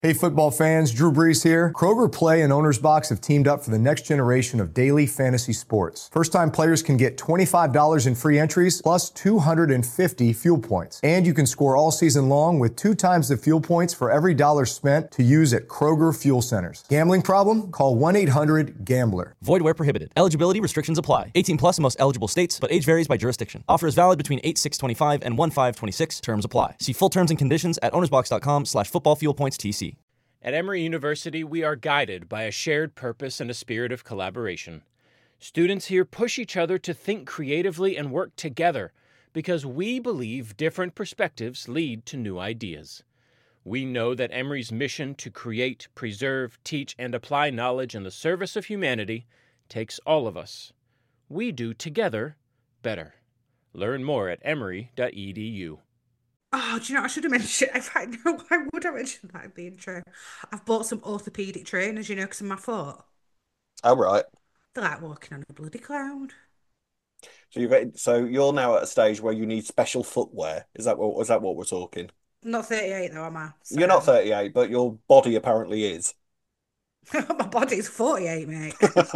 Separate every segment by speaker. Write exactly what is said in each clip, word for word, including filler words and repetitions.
Speaker 1: Hey football fans, Drew Brees here. Kroger Play and Owner's Box have teamed up for the next generation of daily fantasy sports. First-time players can get twenty-five dollars in free entries plus two hundred fifty fuel points. And you can score all season long with two times the fuel points for every dollar spent to use at Kroger Fuel Centers. Gambling problem? Call one eight hundred gambler.
Speaker 2: Void where prohibited. Eligibility restrictions apply. eighteen plus in most eligible states, but age varies by jurisdiction. Offer is valid between eight six twenty-five and one five twenty-six. Terms apply. See full terms and conditions at ownersbox.com slash football fuel points TC.
Speaker 3: At Emory University, we are guided by a shared purpose and a spirit of collaboration. Students here push each other to think creatively and work together because we believe different perspectives lead to new ideas. We know that Emory's mission to create, preserve, teach, and apply knowledge in the service of humanity takes all of us. We do together better. Learn more at emory dot e d u.
Speaker 4: Oh, do you know, I should have mentioned, in fact, no, why would I mention that in the intro? I've bought some orthopedic trainers, you know, because of my foot.
Speaker 5: Oh, right.
Speaker 4: They're like walking on a bloody cloud.
Speaker 5: So you've so you're now at a stage where you need special footwear. Is that what is that what we're talking?
Speaker 4: I'm not thirty-eight though, am I? So...
Speaker 5: You're not thirty-eight, but your body apparently is.
Speaker 4: My body's forty-eight, mate.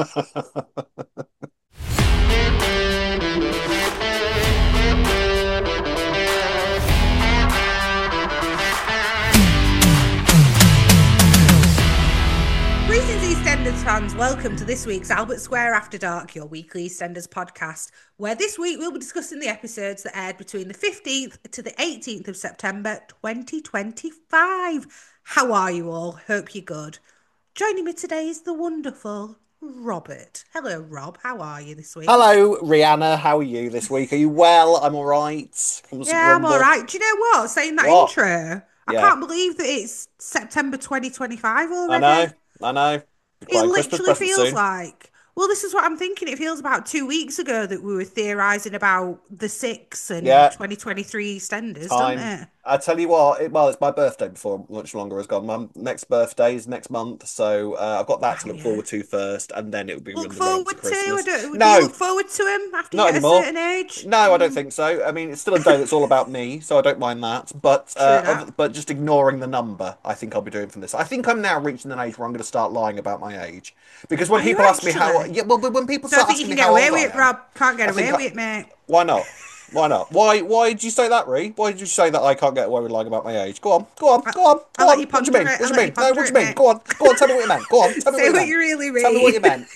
Speaker 4: Greetings, EastEnders fans. Welcome to this week's Albert Square After Dark, your weekly EastEnders podcast, where this week we'll be discussing the episodes that aired between the fifteenth to the eighteenth of September twenty twenty-five. How are you all? Hope you're good. Joining me today is the wonderful Robert. Hello, Rob. How are you this week?
Speaker 5: Hello, Rihanna. How are you this week? Are you well? I'm all right.
Speaker 4: Yeah, I'm all right. Do you know what? Saying that
Speaker 5: what?
Speaker 4: intro, I
Speaker 5: yeah.
Speaker 4: can't believe that it's September twenty twenty-five already.
Speaker 5: I know. I know.
Speaker 4: It literally feels soon. like, well, this is what I'm thinking. It feels about two weeks ago that we were theorising about the six and yeah. twenty twenty-three EastEnders,
Speaker 5: Time.
Speaker 4: doesn't it?
Speaker 5: I tell you what, it, well, it's my birthday before much longer has gone. My next birthday is next month, so uh, I've got that to look oh, yeah. forward to first, and then it would be
Speaker 4: look forward to. I don't,
Speaker 5: no,
Speaker 4: you look forward to him after
Speaker 5: not
Speaker 4: you get
Speaker 5: anymore.
Speaker 4: a certain age.
Speaker 5: No, I don't think so. I mean, it's still a day that's all about me, so I don't mind that. But uh, other, but just ignoring the number, I think I'll be doing from this. I think I'm now reaching an age where I'm going to start lying about my age, because when
Speaker 4: Are
Speaker 5: people ask me how, yeah, well, when people start
Speaker 4: asking
Speaker 5: me
Speaker 4: how
Speaker 5: old I am,
Speaker 4: you can get away with it, Rob. Can't get away
Speaker 5: I,
Speaker 4: with it, mate.
Speaker 5: Why not? Why not? Why Why did you say that, Ree? Why did you say that I can't get away with lying about my age? Go on, go on, go on, go
Speaker 4: I'll
Speaker 5: on.
Speaker 4: You
Speaker 5: what do you mean?
Speaker 4: It.
Speaker 5: What do you mean?
Speaker 4: You
Speaker 5: no, what do you mean?
Speaker 4: It,
Speaker 5: go on, go on, tell me what you meant. Go on, tell me
Speaker 4: Say
Speaker 5: what you,
Speaker 4: what you really mean.
Speaker 5: Tell me what you meant.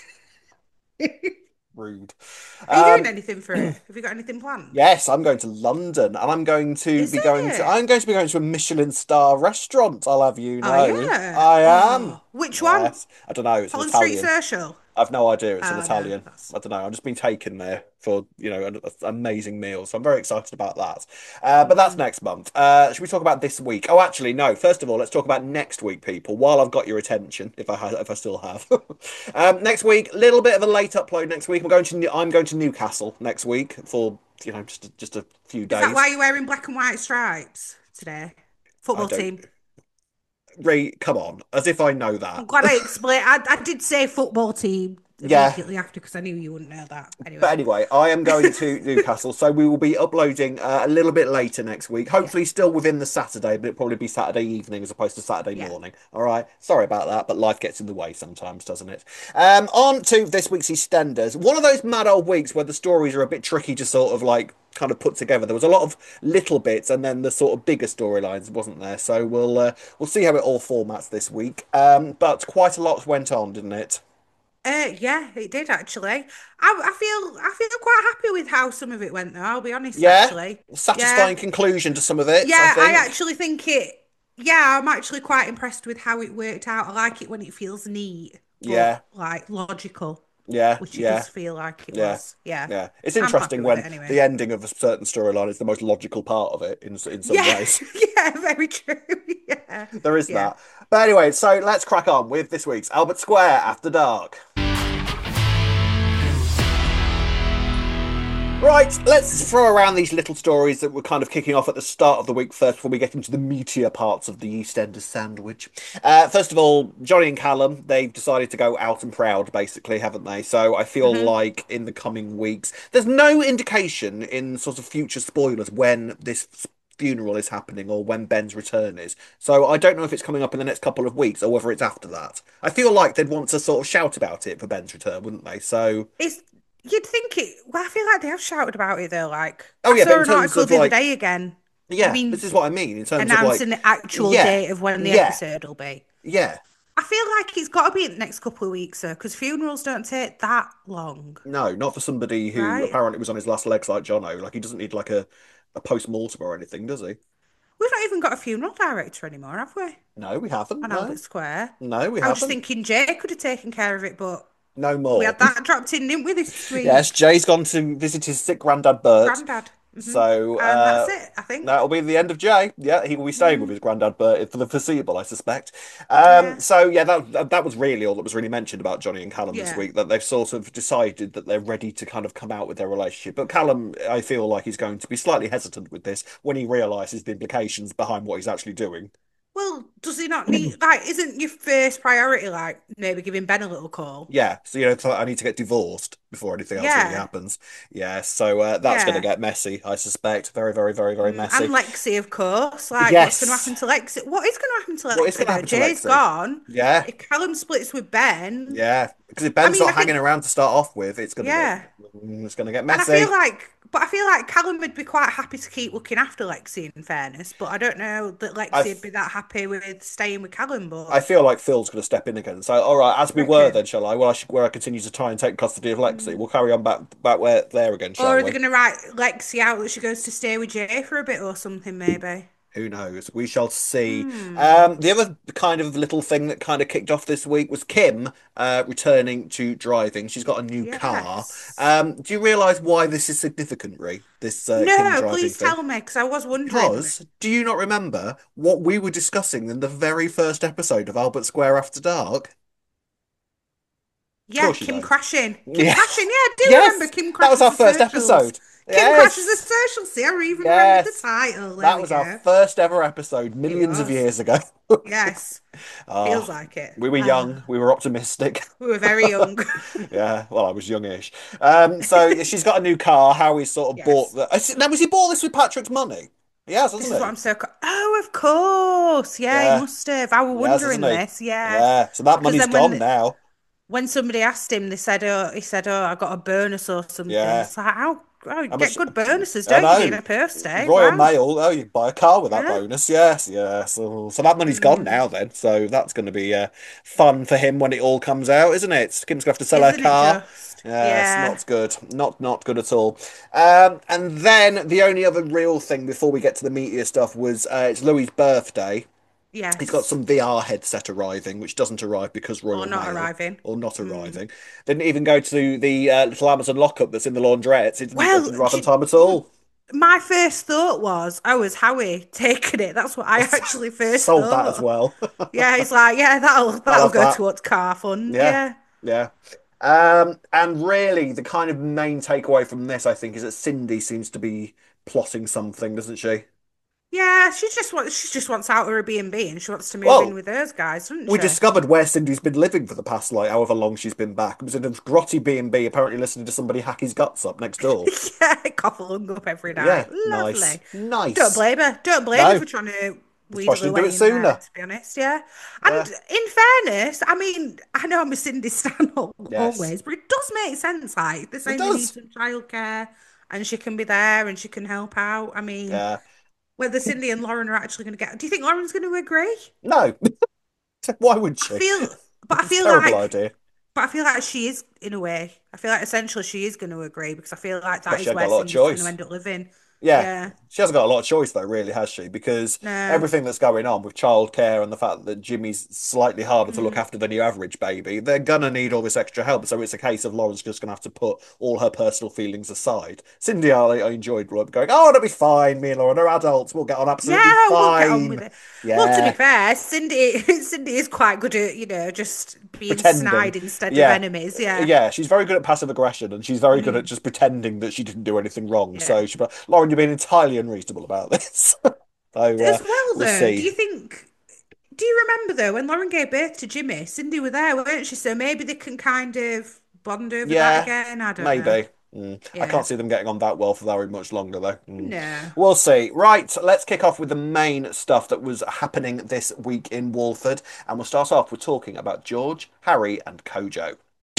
Speaker 5: Rude.
Speaker 4: Are you
Speaker 5: um,
Speaker 4: doing anything for it? Have you got anything planned?
Speaker 5: Yes, I'm going to London, and I'm going to
Speaker 4: Is
Speaker 5: be
Speaker 4: it?
Speaker 5: going to. I'm going to be going to a Michelin star restaurant. I'll have you know.
Speaker 4: Oh, yeah.
Speaker 5: I am.
Speaker 4: Oh, which one?
Speaker 5: Yes. I don't know. It's
Speaker 4: Holland
Speaker 5: an Italian.
Speaker 4: Street Social.
Speaker 5: I've no idea. It's
Speaker 4: Oh,
Speaker 5: an Italian.
Speaker 4: No,
Speaker 5: I don't know. I've just been taken there for, you know, an, an amazing meal. So I'm very excited about that. Uh, but that's next month. Uh, should we talk about this week? Oh, actually, no. First of all, let's talk about next week, people, while I've got your attention, if I ha- if I still have. um, next week, little bit of a late upload next week. I'm going to I'm going to Newcastle next week for, you know, just, just a few days.
Speaker 4: Is that why you're wearing black and white stripes today? Football team.
Speaker 5: Ray, come on, as if I know that.
Speaker 4: I'm glad I explained. I, I did say football team immediately yeah. after because I knew you wouldn't know that. Anyway.
Speaker 5: But anyway, I am going to Newcastle, so we will be uploading uh, a little bit later next week. Hopefully, yeah. still within the Saturday, but it'll probably be Saturday evening as opposed to Saturday yeah. morning. All right, sorry about that, but life gets in the way sometimes, doesn't it? Um, on to this week's EastEnders. One of those mad old weeks where the stories are a bit tricky to sort of like. Kind of put together. There was a lot of little bits, and then the sort of bigger storylines wasn't there. So we'll uh, we'll see how it all formats this week. Um, but quite a lot went on, didn't it?
Speaker 4: Uh, yeah, it did actually. I, I feel I feel quite happy with how some of it went, though. I'll be honest.
Speaker 5: Yeah,
Speaker 4: actually,
Speaker 5: satisfying yeah. conclusion to some of it.
Speaker 4: Yeah,
Speaker 5: I,
Speaker 4: I actually think it. Yeah, I'm actually quite impressed with how it worked out. I like it when it feels neat. But, yeah, like logical.
Speaker 5: Yeah,
Speaker 4: which it
Speaker 5: yeah.
Speaker 4: does feel like it
Speaker 5: yeah.
Speaker 4: was. Yeah,
Speaker 5: yeah. It's interesting when
Speaker 4: anyway.
Speaker 5: the ending of a certain storyline is the most logical part of it in in some
Speaker 4: yeah.
Speaker 5: ways.
Speaker 4: yeah, very true. yeah,
Speaker 5: there is
Speaker 4: yeah.
Speaker 5: that. But anyway, so let's crack on with this week's Albert Square After Dark. Right, let's throw around these little stories that were kind of kicking off at the start of the week first before we get into the meatier parts of the EastEnders sandwich. Uh, first of all, Johnny and Callum, they've decided to go out and proud, basically, haven't they? So I feel mm-hmm. like in the coming weeks, there's no indication in sort of future spoilers when this funeral is happening or when Ben's return is. So I don't know if it's coming up in the next couple of weeks or whether it's after that. I feel like they'd want to sort of shout about it for Ben's return, wouldn't they? So
Speaker 4: It's you'd think it. Well, I feel like they have shouted about it though. Like
Speaker 5: oh
Speaker 4: I
Speaker 5: yeah, but
Speaker 4: saw
Speaker 5: in
Speaker 4: an
Speaker 5: terms
Speaker 4: article
Speaker 5: of
Speaker 4: the other
Speaker 5: like
Speaker 4: day again. I
Speaker 5: yeah,
Speaker 4: mean,
Speaker 5: this is what I mean in terms of
Speaker 4: announcing
Speaker 5: like
Speaker 4: the actual
Speaker 5: yeah,
Speaker 4: date of when the
Speaker 5: yeah,
Speaker 4: episode will be.
Speaker 5: yeah.
Speaker 4: I feel like it's got to be in the next couple of weeks, though, because funerals don't take that long,
Speaker 5: No, not for somebody who
Speaker 4: right?
Speaker 5: apparently was on his last legs like Jono. Like he doesn't need like a, a post mortem or anything, does he?
Speaker 4: We've not even got a funeral director anymore, have we?
Speaker 5: No, we haven't.
Speaker 4: On
Speaker 5: No,
Speaker 4: Albert Square.
Speaker 5: no, we
Speaker 4: I was just
Speaker 5: haven't.
Speaker 4: thinking Jay could have taken care of it, but
Speaker 5: No
Speaker 4: we
Speaker 5: more.
Speaker 4: had that dropped in, didn't we, this
Speaker 5: Yes,
Speaker 4: week?
Speaker 5: Jay's gone to visit his sick granddad Bert.
Speaker 4: Granddad. Hmm.
Speaker 5: So
Speaker 4: And that's
Speaker 5: uh,
Speaker 4: it, I think.
Speaker 5: that'll be the end of Jay. Yeah, he will be staying with
Speaker 4: Mm,
Speaker 5: his granddad Bert for the foreseeable, I suspect. Um,
Speaker 4: yeah.
Speaker 5: so yeah, that that that was really all that was really mentioned about Johnny and Callum this
Speaker 4: Yeah.
Speaker 5: week. That they've sort of decided that they're ready to kind of come out with their relationship. But Callum, I feel like he's going to be slightly hesitant with this when he realizes the implications behind what he's actually doing.
Speaker 4: Well, does he not need, like, isn't your first priority, like, maybe giving Ben a little call?
Speaker 5: Yeah, so you know, so I need to get divorced before anything else really
Speaker 4: Yeah.
Speaker 5: happens. Yeah, so uh, that's going to
Speaker 4: Yeah.
Speaker 5: get messy, I suspect. Very, very, very, very
Speaker 4: Mm, and
Speaker 5: messy.
Speaker 4: Lexi, of course. Like, what's going to
Speaker 5: Yes.
Speaker 4: happen to Lexi? What is going to happen to
Speaker 5: What is
Speaker 4: Lexi,
Speaker 5: going to
Speaker 4: though?
Speaker 5: happen to
Speaker 4: Jay's
Speaker 5: Lexi?
Speaker 4: gone.
Speaker 5: Yeah,
Speaker 4: If Callum splits with Ben,
Speaker 5: yeah. Because if
Speaker 4: I
Speaker 5: Ben's
Speaker 4: mean,
Speaker 5: not
Speaker 4: I
Speaker 5: hanging
Speaker 4: think,
Speaker 5: around to start off with, it's going to get
Speaker 4: yeah.
Speaker 5: mm, it's going to get
Speaker 4: And I feel
Speaker 5: messy.
Speaker 4: like, but I feel like Callum would be quite happy to keep looking after Lexi, in fairness. But I don't know that
Speaker 5: I
Speaker 4: Lexi would be that happy with staying with Callum,
Speaker 5: I
Speaker 4: but
Speaker 5: feel like Phil's going to step in again. So, all right, as we were
Speaker 4: reckon.
Speaker 5: then, shall I? Well, I should, where I continue to try and take custody of Lexi.
Speaker 4: Mm.
Speaker 5: We'll carry on back back where there again,
Speaker 4: Or
Speaker 5: shall
Speaker 4: are they
Speaker 5: we?
Speaker 4: going to write Lexi out that she goes to stay with Jay for a bit or something, maybe?
Speaker 5: Who knows? We shall see.
Speaker 4: Hmm.
Speaker 5: Um, the other kind of little thing that kind of kicked off this week was Kim uh, returning to driving. She's got a new car.
Speaker 4: Yes.
Speaker 5: Um, do you realise why this is significant, Ree? This uh, Kim
Speaker 4: No,
Speaker 5: driving
Speaker 4: please
Speaker 5: thing?
Speaker 4: tell me, because I was wondering.
Speaker 5: Because do you not remember what we were discussing in the very first episode of Albert Square After Dark? Of
Speaker 4: Yeah,
Speaker 5: course you
Speaker 4: Kim
Speaker 5: don't.
Speaker 4: crashing. Kim
Speaker 5: Yeah.
Speaker 4: crashing, yeah, I do remember
Speaker 5: Yes,
Speaker 4: Kim
Speaker 5: that was
Speaker 4: crashes
Speaker 5: our
Speaker 4: the
Speaker 5: first
Speaker 4: socials.
Speaker 5: episode.
Speaker 4: Kim crashes the
Speaker 5: Yes,
Speaker 4: socials. See, I even remembered the
Speaker 5: yes.
Speaker 4: title. There
Speaker 5: That
Speaker 4: we
Speaker 5: was our
Speaker 4: go.
Speaker 5: first ever episode
Speaker 4: It
Speaker 5: millions of
Speaker 4: was.
Speaker 5: years ago.
Speaker 4: Yes. Feels
Speaker 5: Ah,
Speaker 4: like it.
Speaker 5: we were young,
Speaker 4: Ah,
Speaker 5: we were optimistic.
Speaker 4: we were very young.
Speaker 5: Yeah, well, I was youngish. Um, so yeah, she's got a new car. Howie's sort of bought
Speaker 4: Yes.
Speaker 5: the. I see- Now, was he bought this with Patrick's money? He has,
Speaker 4: This
Speaker 5: hasn't
Speaker 4: is what
Speaker 5: he?
Speaker 4: I'm so. Co- oh, of course. Yeah, he
Speaker 5: Yeah,
Speaker 4: must have. I was
Speaker 5: he has,
Speaker 4: wondering
Speaker 5: hasn't he?
Speaker 4: this. Yeah.
Speaker 5: Yeah. So that
Speaker 4: Because
Speaker 5: money's
Speaker 4: then when
Speaker 5: gone now.
Speaker 4: when somebody asked him, they said, "Oh, he said, oh, I got a bonus or something."
Speaker 5: Yeah.
Speaker 4: It's like, how? Oh, you
Speaker 5: How
Speaker 4: get
Speaker 5: much?
Speaker 4: good bonuses,
Speaker 5: I
Speaker 4: don't you, being
Speaker 5: know.
Speaker 4: a post eh?
Speaker 5: Royal
Speaker 4: Wow.
Speaker 5: Mail. Oh, you buy a car with that
Speaker 4: Yeah.
Speaker 5: bonus. Yes, yes. So, so that money's gone
Speaker 4: Mm.
Speaker 5: now then. So that's going to be uh, fun for him when it all comes out, isn't it? Kim's going to have to sell her
Speaker 4: Isn't it
Speaker 5: car.
Speaker 4: just?
Speaker 5: Yes,
Speaker 4: Yeah.
Speaker 5: not good. Not not good at all. Um, and then the only other real thing before we get to the meatier stuff was uh, it's Louis' birthday. He's got
Speaker 4: Yes.
Speaker 5: some V R headset arriving, which doesn't arrive because
Speaker 4: Or
Speaker 5: Royal
Speaker 4: not
Speaker 5: Mail,
Speaker 4: arriving.
Speaker 5: or not
Speaker 4: Mm.
Speaker 5: arriving. Didn't even go to the uh, little Amazon lockup that's in the laundrette. It didn't, it
Speaker 4: Well,
Speaker 5: didn't arrive on
Speaker 4: do
Speaker 5: time at all.
Speaker 4: my first thought was, oh, is Howie taking it? That's what I actually first
Speaker 5: Sold that as
Speaker 4: thought.
Speaker 5: well.
Speaker 4: Yeah, he's like, yeah, that'll
Speaker 5: I'll
Speaker 4: that'll
Speaker 5: have
Speaker 4: go
Speaker 5: that.
Speaker 4: towards car fund.
Speaker 5: Yeah,
Speaker 4: Yeah.
Speaker 5: yeah. Um, and really, the kind of main takeaway from this, I think, is that Cindy seems to be plotting something, doesn't she?
Speaker 4: Yeah, she just wants she just wants out of her B and B and she wants to move in
Speaker 5: Well,
Speaker 4: with those guys, doesn't
Speaker 5: we
Speaker 4: she?
Speaker 5: discovered where Cindy's been living for the past, like, however long she's been back. It was in a grotty B and B, apparently listening to somebody hack his guts up next door.
Speaker 4: Yeah, cough lung up every
Speaker 5: Yeah,
Speaker 4: night.
Speaker 5: nice,
Speaker 4: Lovely. Don't
Speaker 5: nice.
Speaker 4: blame her. Don't blame her
Speaker 5: No,
Speaker 4: for trying to
Speaker 5: that's why she
Speaker 4: wheedle
Speaker 5: didn't
Speaker 4: her
Speaker 5: do
Speaker 4: way
Speaker 5: it
Speaker 4: in there,
Speaker 5: sooner.
Speaker 4: to be honest, yeah.
Speaker 5: Yeah,
Speaker 4: And in fairness, I mean, I know I'm a Cindy stan al-
Speaker 5: yes,
Speaker 4: always, but it does make sense. Like, they're
Speaker 5: it
Speaker 4: saying they need
Speaker 5: does.
Speaker 4: some childcare and she can be there and she can help out. I mean,
Speaker 5: Yeah,
Speaker 4: whether Cindy and Lauren are actually going to get, do you think Lauren's going to agree?
Speaker 5: no, why would
Speaker 4: I
Speaker 5: she?
Speaker 4: feel, but I
Speaker 5: It's a
Speaker 4: feel
Speaker 5: terrible
Speaker 4: like,
Speaker 5: idea.
Speaker 4: but I feel like she is in a way. I feel like essentially she is going to agree because I feel like
Speaker 5: Well,
Speaker 4: that
Speaker 5: she
Speaker 4: is
Speaker 5: hasn't got
Speaker 4: where
Speaker 5: a lot of
Speaker 4: Cindy's going to
Speaker 5: choice.
Speaker 4: end up living.
Speaker 5: Yeah,
Speaker 4: Yeah.
Speaker 5: she hasn't got a lot of choice though, really, has she? Because
Speaker 4: No.
Speaker 5: everything that's going on with childcare and the fact that Jimmy's slightly harder to look
Speaker 4: Mm.
Speaker 5: after than your average baby, they're gonna need all this extra help. So it's a case of Lauren's just gonna have to put all her personal feelings aside. Cindy, I, I enjoyed going, oh, it'll be fine. Me and Lauren are adults. We'll get on absolutely
Speaker 4: Yeah, we'll get on with
Speaker 5: fine.
Speaker 4: it. Well, to be
Speaker 5: Yeah,
Speaker 4: fair, Cindy Cindy is quite good at, you know, just being
Speaker 5: pretending.
Speaker 4: snide instead of
Speaker 5: Yeah,
Speaker 4: enemies. Yeah.
Speaker 5: yeah. She's very good at passive aggression, and she's very good at
Speaker 4: Mm.
Speaker 5: just pretending that she didn't do anything wrong.
Speaker 4: Yeah.
Speaker 5: So she, Lauren, you're being entirely unreasonable about this. So uh,
Speaker 4: As well,
Speaker 5: we'll
Speaker 4: though, do
Speaker 5: see.
Speaker 4: you think, do you remember though, when Lauren gave birth to Jimmy, Cindy were there, weren't she? So maybe they can kind of bond over that
Speaker 5: Yeah,
Speaker 4: again. I don't know.
Speaker 5: maybe. Mm. I
Speaker 4: Yeah.
Speaker 5: can't see them getting on that well for very much longer, though. Mm.
Speaker 4: No.
Speaker 5: We'll see. Right, let's kick off with the main stuff that was happening this week in Walford, and we'll start off with talking about George, Harry, and Kojo.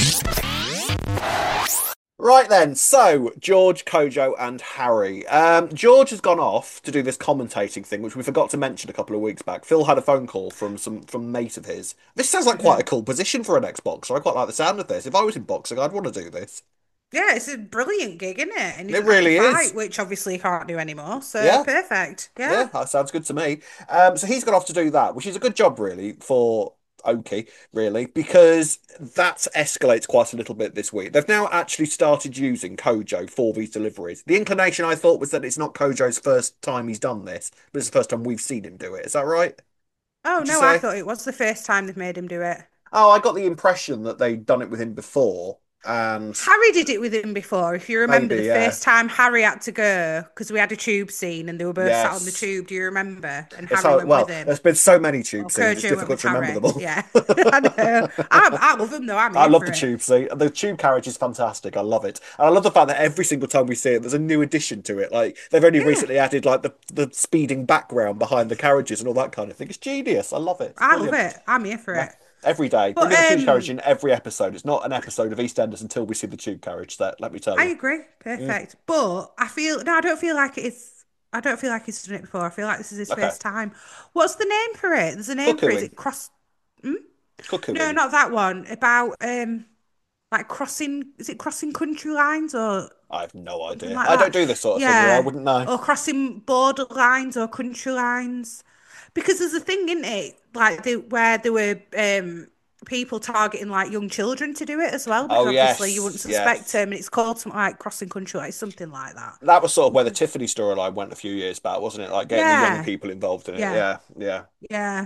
Speaker 5: Right then, so George, Kojo, and Harry. Um, George has gone off to do this commentating thing, which we forgot to mention a couple of weeks back. Phil had a phone call from some from a mate of his. This sounds like quite a cool position for an Xboxer. I quite like the sound of this. If I was in boxing, I'd want to do this.
Speaker 4: Yeah, it's a brilliant gig, isn't it? And he
Speaker 5: It
Speaker 4: doesn't have to
Speaker 5: really is.
Speaker 4: fight, which obviously he can't do anymore. So
Speaker 5: Yeah,
Speaker 4: perfect.
Speaker 5: yeah,
Speaker 4: Yeah.
Speaker 5: that sounds good to me. Um, so he's gone off to do that, which is a good job, really, for Oki, really, because that escalates quite a little bit this week. They've now actually started using Kojo for these deliveries. The inclination I thought was that it's not Kojo's first time he's done this, but it's the first time we've seen him do it. Is that right?
Speaker 4: Oh
Speaker 5: Would you
Speaker 4: no, I
Speaker 5: say?
Speaker 4: thought it was the first time they've made him do it.
Speaker 5: Oh, I got the impression that they'd done it with him before, and
Speaker 4: Harry did it with him before. If you remember
Speaker 5: maybe,
Speaker 4: the
Speaker 5: yeah.
Speaker 4: first time Harry had to go, because we had a tube scene and they were both sat on the
Speaker 5: Yes.
Speaker 4: tube. Do you remember? And
Speaker 5: It's
Speaker 4: Harry
Speaker 5: hard.
Speaker 4: went
Speaker 5: Well,
Speaker 4: with him.
Speaker 5: there's been so many
Speaker 4: Or
Speaker 5: tube scenes, it's
Speaker 4: Kojo went
Speaker 5: difficult
Speaker 4: with
Speaker 5: to remember
Speaker 4: Harry.
Speaker 5: them all.
Speaker 4: Yeah, I know. I, I love him though. I'm
Speaker 5: I
Speaker 4: here
Speaker 5: love
Speaker 4: for
Speaker 5: the
Speaker 4: it.
Speaker 5: tube scene. The tube carriage is fantastic. I love it. And I love the fact that every single time we see it, there's a new addition to it. Like they've only
Speaker 4: Yeah,
Speaker 5: recently added like the, the speeding background behind the carriages and all that kind of thing. It's genius. I love it. It's
Speaker 4: I love
Speaker 5: brilliant.
Speaker 4: it. I'm here for
Speaker 5: Yeah.
Speaker 4: it.
Speaker 5: Every day.
Speaker 4: But
Speaker 5: Bring in the tube carriage
Speaker 4: um,
Speaker 5: in every episode. It's not an episode of EastEnders until we see the tube carriage set, let me tell
Speaker 4: I
Speaker 5: you.
Speaker 4: agree.
Speaker 5: Mm.
Speaker 4: Perfect. But I feel no, I don't feel like it's. I don't feel like he's done it before. I feel like this is his
Speaker 5: Okay.
Speaker 4: first time. What's the name for it? There's a name for it. Is
Speaker 5: Cuckooing.
Speaker 4: it cross? Hmm? No,
Speaker 5: Cuckooing.
Speaker 4: not that one. About um, like crossing. Is it crossing country lines or
Speaker 5: I have no
Speaker 4: something
Speaker 5: idea.
Speaker 4: like
Speaker 5: I don't
Speaker 4: that?
Speaker 5: do this sort of thing, you know. I
Speaker 4: Yeah,
Speaker 5: wouldn't know.
Speaker 4: or crossing border lines or country lines. Because there's a thing in it, like the where there were um people targeting like young children to do it as well, because
Speaker 5: Oh,
Speaker 4: obviously you wouldn't
Speaker 5: yes.
Speaker 4: suspect
Speaker 5: Yes.
Speaker 4: them, and it's called something like crossing country, like something like that.
Speaker 5: That was sort of where the Tiffany storyline went a few years back, wasn't it? Like getting the young
Speaker 4: Yeah,
Speaker 5: people involved in it.
Speaker 4: yeah,
Speaker 5: Yeah, yeah.
Speaker 4: yeah,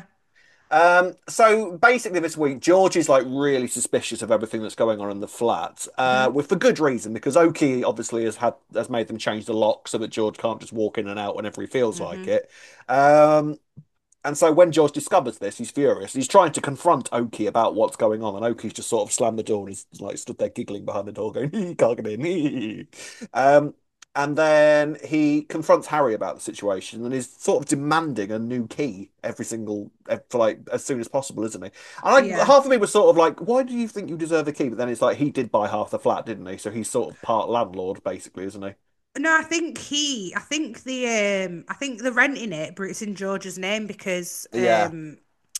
Speaker 5: Um, so basically this week, George is like really suspicious of everything that's going on in the flat, uh,
Speaker 4: mhm,
Speaker 5: with for good reason, because Oki obviously has had has made them change the lock so that George can't just walk in and out whenever he feels like
Speaker 4: mhm.
Speaker 5: it. Um, and so when George discovers this, he's furious. He's trying to confront Oki about what's going on, and Oki's just sort of slammed the door and he's like stood there giggling behind the door, going, he can't get in. Um, and then he confronts Harry about the situation and is sort of demanding a new key every single for like as soon as possible, isn't he? And I,
Speaker 4: Yeah.
Speaker 5: half of me was sort of like, why do you think you deserve a key? But then it's like he did buy half the flat, didn't he? So he's sort of part landlord, basically, isn't he?
Speaker 4: No, I think he, I think the, um, I think they're renting it, but it's in George's name because
Speaker 5: Yeah.
Speaker 4: um,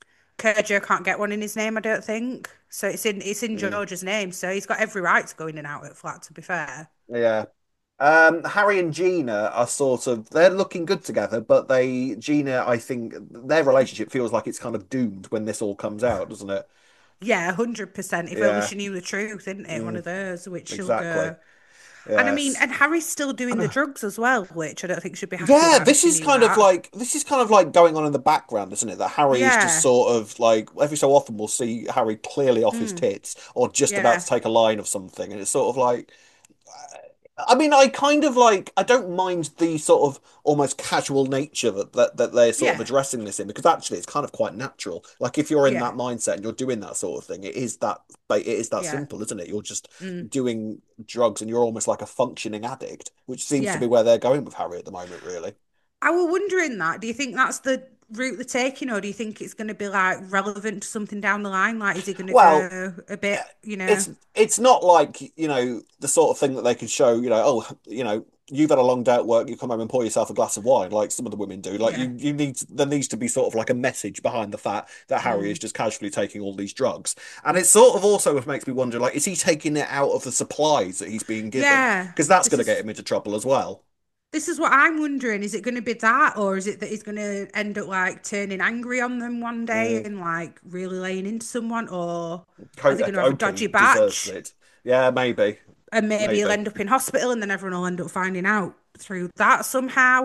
Speaker 4: Kojo can't get one in his name. I don't think so. It's in, it's in
Speaker 5: Mm.
Speaker 4: George's name, so he's got every right to go in and out at flat. To be fair.
Speaker 5: Yeah. Um, Harry and Gina are sort of they're looking good together, but they Gina, I think their relationship feels like it's kind of doomed when this all comes out, doesn't it?
Speaker 4: Yeah, hundred percent. If only
Speaker 5: Yeah,
Speaker 4: she knew the truth, isn't it? One
Speaker 5: mm,
Speaker 4: of those, which she'll
Speaker 5: exactly.
Speaker 4: go. And I mean,
Speaker 5: Yes.
Speaker 4: and Harry's still doing the drugs as well, which I don't think she'd be happy
Speaker 5: Yeah,
Speaker 4: about if
Speaker 5: this
Speaker 4: she
Speaker 5: is
Speaker 4: knew
Speaker 5: kind of
Speaker 4: that.
Speaker 5: like this is kind of like going on in the background, isn't it? That Harry is just
Speaker 4: Yeah.
Speaker 5: sort of like every so often we'll see Harry clearly off his
Speaker 4: Mm.
Speaker 5: tits or just about
Speaker 4: Yeah.
Speaker 5: to take a line of something, and it's sort of like I mean, I kind of like I don't mind the sort of almost casual nature that, that that they're sort of
Speaker 4: Yeah.
Speaker 5: addressing this in because actually it's kind of quite natural. Like if you're in
Speaker 4: Yeah.
Speaker 5: that mindset and you're doing that sort of thing, it is that ba- it is that
Speaker 4: Yeah.
Speaker 5: simple, isn't it? You're just
Speaker 4: Mm.
Speaker 5: doing drugs and you're almost like a functioning addict, which seems to
Speaker 4: Yeah.
Speaker 5: be where they're going with Harry at the moment, really.
Speaker 4: I was wondering that. Do you think that's the route they're taking, or do you think it's going to be like relevant to something down the line? Like, is he going to
Speaker 5: Well,
Speaker 4: go a bit, you know?
Speaker 5: it's it's not like, you know, the sort of thing that they could show, you know, oh, you know, you've had a long day at work, you come home and pour yourself a glass of wine, like some of the women do. Like
Speaker 4: Yeah.
Speaker 5: you, you need there needs to be sort of like a message behind the fact that Harry is
Speaker 4: Mm.
Speaker 5: just casually taking all these drugs. And it sort of also makes me wonder, like, is he taking it out of the supplies that he's being given?
Speaker 4: Yeah.
Speaker 5: Because that's
Speaker 4: This
Speaker 5: going to get
Speaker 4: is
Speaker 5: him into trouble as well.
Speaker 4: this is what I'm wondering. Is it going to be that, or is it that he's going to end up like turning angry on them one day
Speaker 5: Mm.
Speaker 4: and like really laying into someone, or
Speaker 5: Co-
Speaker 4: is he going to have a
Speaker 5: Oakley
Speaker 4: dodgy
Speaker 5: deserves
Speaker 4: batch?
Speaker 5: it. Yeah, maybe,
Speaker 4: And maybe he'll
Speaker 5: maybe.
Speaker 4: end up in hospital, and then everyone will end up finding out through that somehow.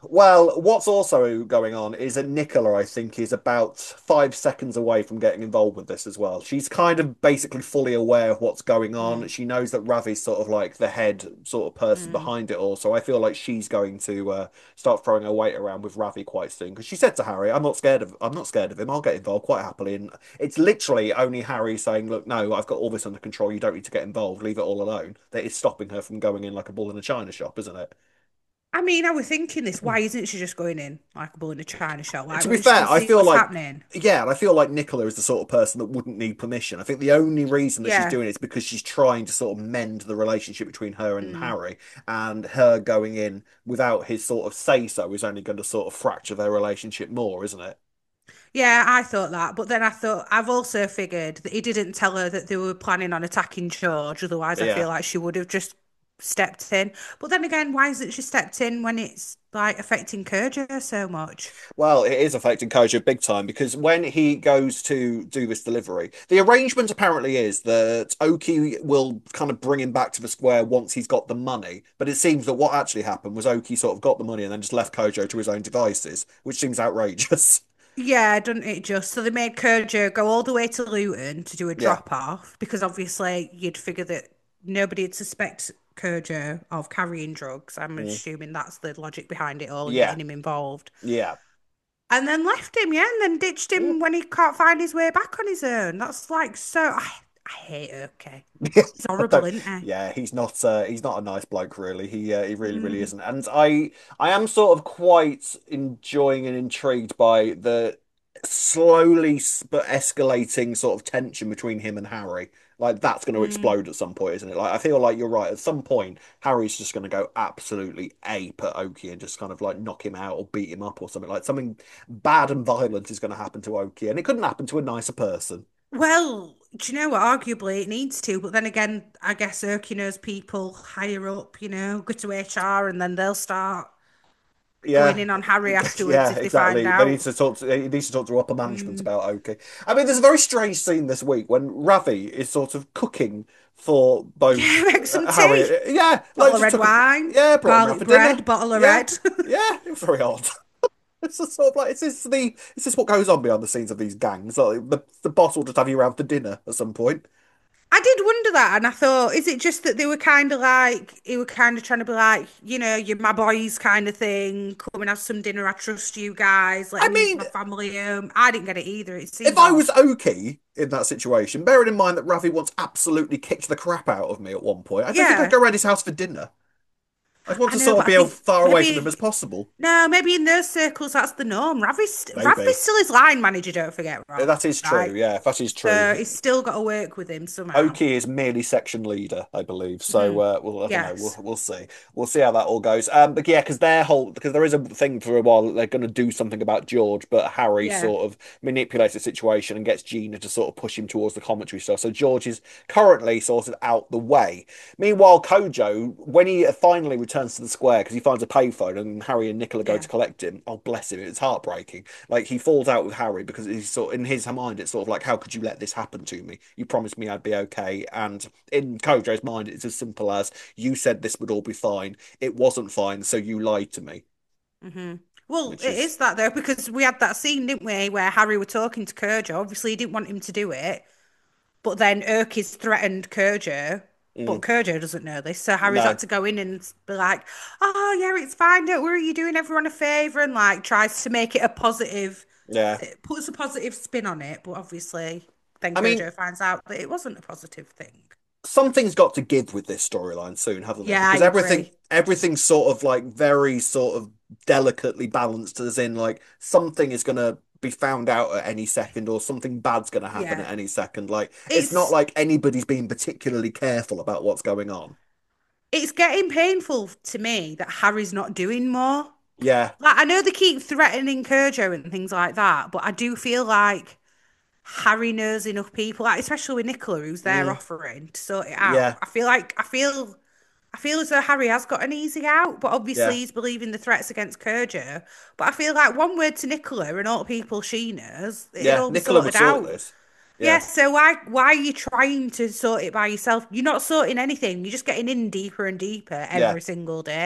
Speaker 5: Well, what's also going on is that Nicola, I think, is about five seconds away from getting involved with this as well. She's kind of basically fully aware of what's going on.
Speaker 4: Mm,
Speaker 5: She knows that Ravi's sort of like the head sort of person
Speaker 4: mm.
Speaker 5: behind it all. So I feel like she's going to uh, start throwing her weight around with Ravi quite soon. Because she said to Harry, "I'm not scared of, I'm not scared of him. I'll get involved quite happily." And it's literally only Harry saying, "Look, no, I've got all this under control. You don't need to get involved. Leave it all alone." That is stopping her from going in like a bull in a china shop, isn't it?
Speaker 4: I mean, I was thinking this. Why isn't she just going in like a bull in a china shop? Why
Speaker 5: To be
Speaker 4: won't she go
Speaker 5: fair, I
Speaker 4: see
Speaker 5: feel
Speaker 4: what's
Speaker 5: like,
Speaker 4: happening?
Speaker 5: yeah, and I feel like Nicola is the sort of person that wouldn't need permission. I think the only reason that she's
Speaker 4: Yeah.
Speaker 5: doing it is because she's trying to sort of mend the relationship between her and
Speaker 4: Mm.
Speaker 5: Harry, and her going in without his sort of say so is only going to sort of fracture their relationship more, isn't it?
Speaker 4: Yeah, I thought that, but then I thought I've also figured that he didn't tell her that they were planning on attacking George. Otherwise, I
Speaker 5: Yeah.
Speaker 4: feel like she would have just stepped in. But then again, why isn't she stepped in when it's like affecting Kurja so much?
Speaker 5: Well, it is affecting Kojo big time because when he goes to do this delivery, the arrangement apparently is that Oki will kind of bring him back to the square once he's got the money. But it seems that what actually happened was Oki sort of got the money and then just left Kojo to his own devices, which seems outrageous.
Speaker 4: Yeah, doesn't it just? So they made Kurja go all the way to Luton to do a
Speaker 5: Yeah.
Speaker 4: drop off because obviously you'd figure that nobody'd suspect Kurja of carrying drugs. I'm
Speaker 5: Mm.
Speaker 4: assuming that's the logic behind it all and
Speaker 5: Yeah.
Speaker 4: getting him involved.
Speaker 5: Yeah.
Speaker 4: And then left him, yeah, and then ditched
Speaker 5: Mm.
Speaker 4: him when he can't find his way back on his own. That's like so. I, I hate Urke. It's
Speaker 5: I
Speaker 4: horrible,
Speaker 5: don't-
Speaker 4: isn't it?
Speaker 5: yeah, he's not uh, he's not a nice bloke really. He uh, he really really
Speaker 4: Mm.
Speaker 5: isn't. And I I am sort of quite enjoying and intrigued by the slowly s- but escalating sort of tension between him and Harry. Like that's going to
Speaker 4: Mm.
Speaker 5: explode at some point, isn't it? Like I feel like you're right. At some point, Harry's just going to go absolutely ape at Oki and just kind of like knock him out or beat him up or something. Like something bad and violent is going to happen to Oki, and it couldn't happen to a nicer person.
Speaker 4: Well, do you know what? Arguably, it needs to, but then again, I guess Urke knows people higher up. You know, go to H R, and then they'll start going
Speaker 5: Yeah,
Speaker 4: in on Harry afterwards
Speaker 5: yeah,
Speaker 4: if they find
Speaker 5: exactly. They need
Speaker 4: out.
Speaker 5: to talk to he needs to talk to upper management
Speaker 4: Mm.
Speaker 5: about Oki. I mean, there's a very strange scene this week when Ravi is sort of cooking for both
Speaker 4: Yeah, make some
Speaker 5: uh, Harry.
Speaker 4: tea.
Speaker 5: Yeah, like
Speaker 4: Bottle of
Speaker 5: just
Speaker 4: red
Speaker 5: took him,
Speaker 4: wine,
Speaker 5: yeah, brought him round
Speaker 4: garlic
Speaker 5: for dinner.
Speaker 4: bread, bottle of
Speaker 5: Yeah,
Speaker 4: red.
Speaker 5: yeah, it was very odd. It's just sort of like, is this the is this what goes on behind the scenes of these gangs? Like the the boss will just have you around for dinner at some point.
Speaker 4: I did wonder that, and I thought, is it just that they were kind of like, he were kind of trying to be like, you know, you're my boys kind of thing, come and have some dinner, I trust you guys, let
Speaker 5: I
Speaker 4: me use
Speaker 5: mean,
Speaker 4: my family home. I didn't get it either, it
Speaker 5: if
Speaker 4: seemed
Speaker 5: I
Speaker 4: odd.
Speaker 5: was Oki in that situation, bearing in mind that Ravi once absolutely kicked the crap out of me at one point, I don't think I'd
Speaker 4: Yeah,
Speaker 5: go around his house for dinner. I'd want
Speaker 4: I
Speaker 5: to
Speaker 4: know,
Speaker 5: sort of
Speaker 4: but I
Speaker 5: be as
Speaker 4: think
Speaker 5: far away from him as
Speaker 4: maybe,
Speaker 5: possible.
Speaker 4: no, maybe in those circles that's the norm. Ravi's, Ravi's
Speaker 5: Maybe.
Speaker 4: still his line manager, don't forget, Rob,
Speaker 5: That is true,
Speaker 4: right?
Speaker 5: yeah, that is true.
Speaker 4: So
Speaker 5: He-
Speaker 4: he's still got to work with him somehow.
Speaker 5: Oki is merely section leader, I believe. So
Speaker 4: Hmm.
Speaker 5: uh, we'll, I don't know. We'll
Speaker 4: Yes.
Speaker 5: we'll see. We'll see how that all goes. Um, but yeah, because their whole because there is a thing for a while that they're going to do something about George, but Harry
Speaker 4: Yeah.
Speaker 5: sort of manipulates the situation and gets Gina to sort of push him towards the commentary stuff. So George is currently sort of out the way. Meanwhile, Kojo, when he finally returns to the square because he finds a payphone and Harry and Nicola go
Speaker 4: Yeah.
Speaker 5: to collect him, oh bless him, it's heartbreaking. Like he falls out with Harry because he's sort in his mind it's sort of like, how could you let this happen to me? You promised me I'd be okay. And in Kojo's mind, it's as simple as you said this would all be fine. It wasn't fine, so you lied to me.
Speaker 4: Hmm. Well,
Speaker 5: Which
Speaker 4: it
Speaker 5: is
Speaker 4: is that though, because we had that scene, didn't we, where Harry were talking to Kurja. Obviously, he didn't want him to do it, but then Urki's threatened Kurja, but
Speaker 5: mm,
Speaker 4: Kurja doesn't know this, so Harry's
Speaker 5: no,
Speaker 4: had to go in and be like, "Oh yeah, it's fine. Don't worry, you're doing everyone a favor," and like tries to make it a positive,
Speaker 5: yeah.
Speaker 4: it puts a positive spin on it. But obviously, then
Speaker 5: I mean,
Speaker 4: Kurja finds out that it wasn't a positive thing.
Speaker 5: something's got to give with this storyline soon, haven't they?
Speaker 4: Yeah, I
Speaker 5: Because everything,
Speaker 4: agree.
Speaker 5: everything's sort of like very sort of delicately balanced, as in like something is gonna be found out at any second, or something bad's gonna happen
Speaker 4: Yeah,
Speaker 5: at any second. Like it's not
Speaker 4: it's
Speaker 5: like anybody's being particularly careful about what's going on.
Speaker 4: it's getting painful to me that Harry's not doing more.
Speaker 5: Yeah,
Speaker 4: Like I know they keep threatening Kojo and things like that, but I do feel like Harry knows enough people, like, especially with Nicola, who's there
Speaker 5: mm,
Speaker 4: offering to sort it out.
Speaker 5: yeah,
Speaker 4: I feel like I feel I feel as though Harry has got an easy out, but obviously
Speaker 5: yeah,
Speaker 4: he's believing the threats against Kojo. But I feel like one word to Nicola and all the people she knows, it'll
Speaker 5: yeah.
Speaker 4: all be
Speaker 5: Nicola would
Speaker 4: sorted
Speaker 5: sort
Speaker 4: out.
Speaker 5: this.
Speaker 4: Yeah,
Speaker 5: Yeah,
Speaker 4: so why why are you trying to sort it by yourself? You're not sorting anything. You're just getting in deeper and deeper
Speaker 5: yeah.
Speaker 4: every single day.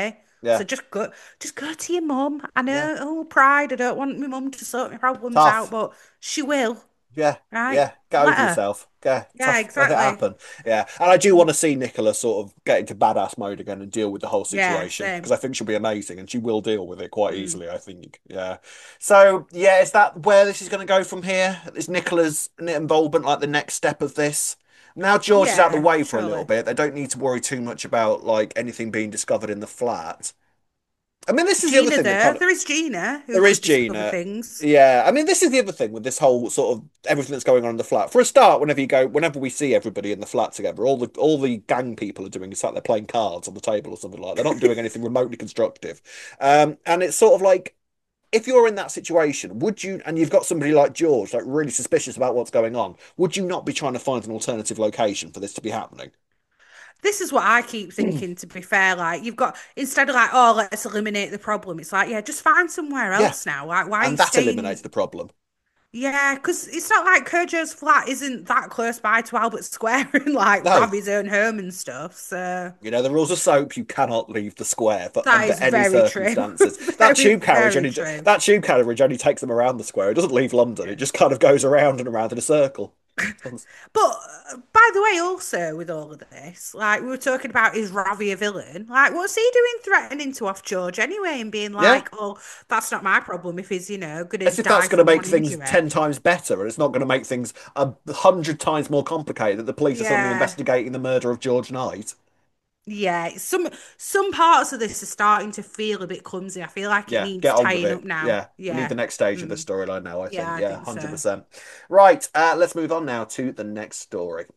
Speaker 5: Yeah.
Speaker 4: So just go, just go to your mum. I
Speaker 5: Yeah.
Speaker 4: know, oh, pride. I don't want my mum to sort my problems out,
Speaker 5: Tough.
Speaker 4: but she will,
Speaker 5: Yeah,
Speaker 4: right?
Speaker 5: yeah. Get
Speaker 4: Let
Speaker 5: over
Speaker 4: her.
Speaker 5: yourself. Yeah,
Speaker 4: Yeah,
Speaker 5: tough. Let it
Speaker 4: exactly.
Speaker 5: happen. Yeah, and I do want to see Nicola sort of get into badass mode again and deal with the whole
Speaker 4: Yeah,
Speaker 5: situation because
Speaker 4: same.
Speaker 5: I think she'll be amazing and she will deal with it quite
Speaker 4: Mm.
Speaker 5: easily. I think. Yeah. So yeah, is that where this is going to go from here? Is Nicola's involvement like the next step of this? Now George is out of the
Speaker 4: Yeah,
Speaker 5: way for a little
Speaker 4: surely.
Speaker 5: bit. They don't need to worry too much about like anything being discovered in the flat. I mean, this is the other
Speaker 4: Gina
Speaker 5: thing that
Speaker 4: there.
Speaker 5: kind of
Speaker 4: There is Gina who
Speaker 5: there is
Speaker 4: could discover
Speaker 5: Gina.
Speaker 4: things.
Speaker 5: Yeah, I mean, this is the other thing with this whole sort of everything that's going on in the flat. For a start, whenever you go, whenever we see everybody in the flat together, all the all the gang people are doing is like they're playing cards on the table or something like that. They're not doing anything remotely constructive. Um, and it's sort of like if you're in that situation, would you, and you've got somebody like George, like really suspicious about what's going on, would you not be trying to find an alternative location for this to be happening?
Speaker 4: This is what I keep thinking, to be fair. Like, you've got, instead of like, oh, let's eliminate the problem, it's like, yeah, just find somewhere
Speaker 5: Yeah,
Speaker 4: else now. Like, why are
Speaker 5: and
Speaker 4: you
Speaker 5: that eliminates
Speaker 4: staying?
Speaker 5: the problem.
Speaker 4: Yeah, because it's not like Kojo's flat isn't that close by to Albert Square and like
Speaker 5: No,
Speaker 4: have his own home and stuff. So
Speaker 5: you know, the rules of soap, you cannot leave the square for
Speaker 4: that
Speaker 5: under
Speaker 4: is
Speaker 5: any
Speaker 4: very true.
Speaker 5: circumstances. That
Speaker 4: Very,
Speaker 5: tube carriage
Speaker 4: very
Speaker 5: only
Speaker 4: true.
Speaker 5: that tube carriage only takes them around the square. It doesn't leave London. It
Speaker 4: Yeah.
Speaker 5: just kind of goes around and around in a circle.
Speaker 4: But uh, by the way, also with all of this, like we were talking about, is Ravi a villain? Like, what's he doing threatening to off George anyway and being
Speaker 5: Yeah,
Speaker 4: like, oh, that's not my problem if he's, you know, gonna
Speaker 5: as if that's
Speaker 4: die
Speaker 5: going to
Speaker 4: from
Speaker 5: make
Speaker 4: one
Speaker 5: things
Speaker 4: injury.
Speaker 5: ten times better, and it's not going to make things a hundred times more complicated that the police are suddenly
Speaker 4: Yeah.
Speaker 5: investigating the murder of George Knight.
Speaker 4: Yeah, some some parts of this are starting to feel a bit clumsy. I feel like it
Speaker 5: Yeah,
Speaker 4: needs
Speaker 5: get on with
Speaker 4: tying up
Speaker 5: it.
Speaker 4: now.
Speaker 5: Yeah, we need
Speaker 4: Yeah.
Speaker 5: the next stage of the
Speaker 4: Mm.
Speaker 5: storyline now, I
Speaker 4: Yeah,
Speaker 5: think.
Speaker 4: I
Speaker 5: Yeah,
Speaker 4: think so.
Speaker 5: one hundred percent. Right, uh, let's move on now to the next story.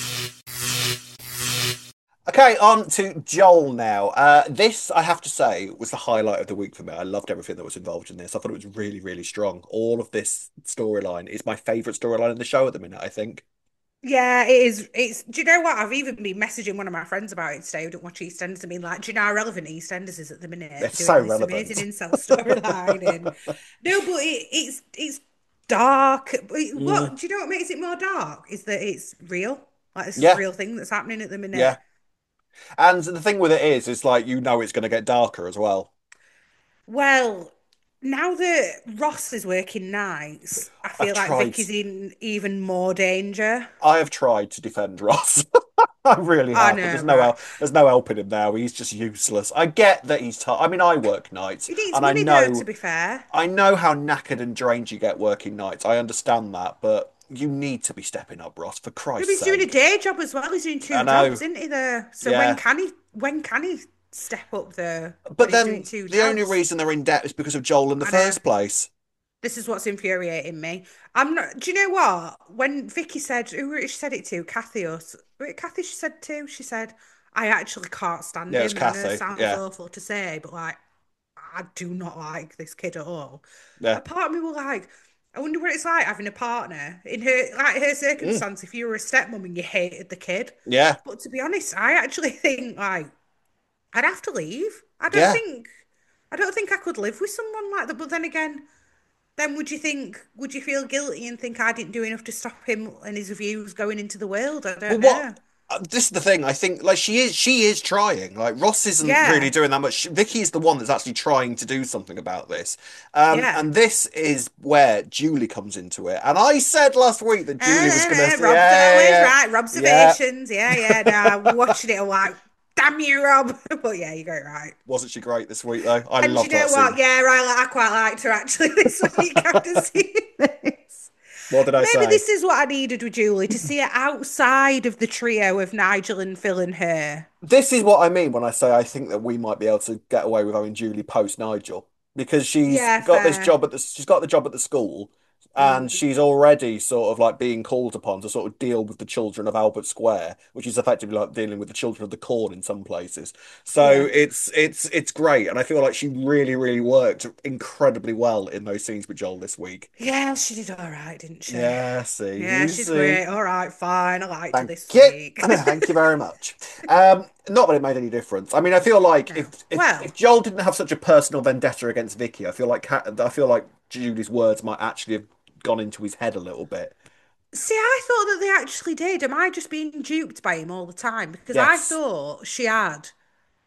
Speaker 5: Okay, on to Joel now. Uh, this, I have to say, was the highlight of the week for me. I loved everything that was involved in this. I thought it was really, really strong. All of this storyline is my favorite storyline in the show at the minute, I think.
Speaker 4: Yeah, it is. It's. Do you know what? I've even been messaging one of my friends about it today who don't watch EastEnders and being like, "Do you know how relevant EastEnders is at the minute for
Speaker 5: It's so
Speaker 4: doing this amazing
Speaker 5: relevant.
Speaker 4: incel storyline?" And no, but it, it's it's dark. But it-
Speaker 5: Mm,
Speaker 4: what do you know? What makes it more dark is that it's real. Like this is a
Speaker 5: yeah,
Speaker 4: real thing that's happening at the minute.
Speaker 5: yeah. And the thing with it is, it's like you know it's going to get darker as well.
Speaker 4: Well, now that Ross is working nights, I
Speaker 5: I've
Speaker 4: feel like
Speaker 5: tried.
Speaker 4: Vicky's in even more danger.
Speaker 5: I have tried to defend Ross. I really
Speaker 4: I
Speaker 5: have, but
Speaker 4: know,
Speaker 5: there's no
Speaker 4: right?
Speaker 5: help. There's no helping him now. He's just useless. I get that he's tired. I mean, I work nights,
Speaker 4: He needs
Speaker 5: and I
Speaker 4: money though, to
Speaker 5: know,
Speaker 4: be fair.
Speaker 5: I know how knackered and drained you get working nights. I understand that, but you need to be stepping up, Ross, for
Speaker 4: No, but
Speaker 5: Christ's
Speaker 4: he's doing a
Speaker 5: sake.
Speaker 4: day job as well. He's doing
Speaker 5: I
Speaker 4: two
Speaker 5: know.
Speaker 4: jobs, isn't he? There. So when
Speaker 5: Yeah,
Speaker 4: can he? When can he step up there when
Speaker 5: but
Speaker 4: he's doing
Speaker 5: then
Speaker 4: two
Speaker 5: the only
Speaker 4: jobs?
Speaker 5: reason they're in debt is because of Joel in the
Speaker 4: I know.
Speaker 5: first place.
Speaker 4: This is what's infuriating me. I'm not. Do you know what? When Vicky said, who she said it to, Kathy or s- was it Kathy? She said to. She said, "I actually can't stand
Speaker 5: Yeah, it's
Speaker 4: him," and I know it
Speaker 5: Kathy.
Speaker 4: sounds
Speaker 5: Yeah,
Speaker 4: awful to say, but like, I do not like this kid at all. A
Speaker 5: yeah,
Speaker 4: part of me will like. I wonder what it's like having a partner in her like her
Speaker 5: mm,
Speaker 4: circumstance. If you were a stepmom and you hated the kid,
Speaker 5: yeah,
Speaker 4: but to be honest, I actually think like I'd have to leave. I don't
Speaker 5: yeah.
Speaker 4: think I don't think I could live with someone like that. But then again, then would you think would you feel guilty and think I didn't do enough to stop him and his views going into the world? I
Speaker 5: Well,
Speaker 4: don't
Speaker 5: what?
Speaker 4: know.
Speaker 5: uh, This is the thing. I think like she is. She is trying. Like Ross isn't really
Speaker 4: Yeah,
Speaker 5: doing that much. Vicky is the one that's actually trying to do something about this. Um,
Speaker 4: yeah.
Speaker 5: and this is where Julie comes into it. And I said last week that
Speaker 4: Uh,
Speaker 5: Julie was gonna.
Speaker 4: uh, uh,
Speaker 5: Yeah,
Speaker 4: Rob's
Speaker 5: yeah,
Speaker 4: always
Speaker 5: yeah,
Speaker 4: right.
Speaker 5: yeah.
Speaker 4: Observations. Yeah, yeah. Now we're watching it. I'm like, damn you, Rob. But yeah, you got it right.
Speaker 5: Wasn't she great this week though? I
Speaker 4: And you
Speaker 5: loved
Speaker 4: know
Speaker 5: that
Speaker 4: what?
Speaker 5: scene.
Speaker 4: Yeah, I, I quite liked her actually this week after seeing this.
Speaker 5: What did I
Speaker 4: Maybe
Speaker 5: say?
Speaker 4: this is what I needed with Julie to see her outside of the trio of Nigel and Phil and her.
Speaker 5: This is what I mean when I say I think that we might be able to get away with having Julie post Nigel because she's
Speaker 4: Yeah,
Speaker 5: got this
Speaker 4: fair.
Speaker 5: job at the she's got the job at the school and
Speaker 4: Mm,
Speaker 5: she's already sort of like being called upon to sort of deal with the children of Albert Square, which is effectively like dealing with the children of the corn in some places. So
Speaker 4: yeah.
Speaker 5: it's it's it's great, and I feel like she really really worked incredibly well in those scenes with Joel this week.
Speaker 4: Yeah, she did all right, didn't she?
Speaker 5: Yeah, see,
Speaker 4: Yeah,
Speaker 5: you
Speaker 4: she's
Speaker 5: see.
Speaker 4: great. All right, fine. I liked her
Speaker 5: Thank
Speaker 4: this
Speaker 5: you.
Speaker 4: week.
Speaker 5: Thank you very much. Um, not that it made any difference. I mean, I feel like
Speaker 4: No.
Speaker 5: if if
Speaker 4: Well,
Speaker 5: if Joel didn't have such a personal vendetta against Vicky, I feel like Cat, I feel like Julie's words might actually have gone into his head a little bit.
Speaker 4: see, I thought that they actually did. Am I just being duped by him all the time? Because I
Speaker 5: Yes.
Speaker 4: thought she had.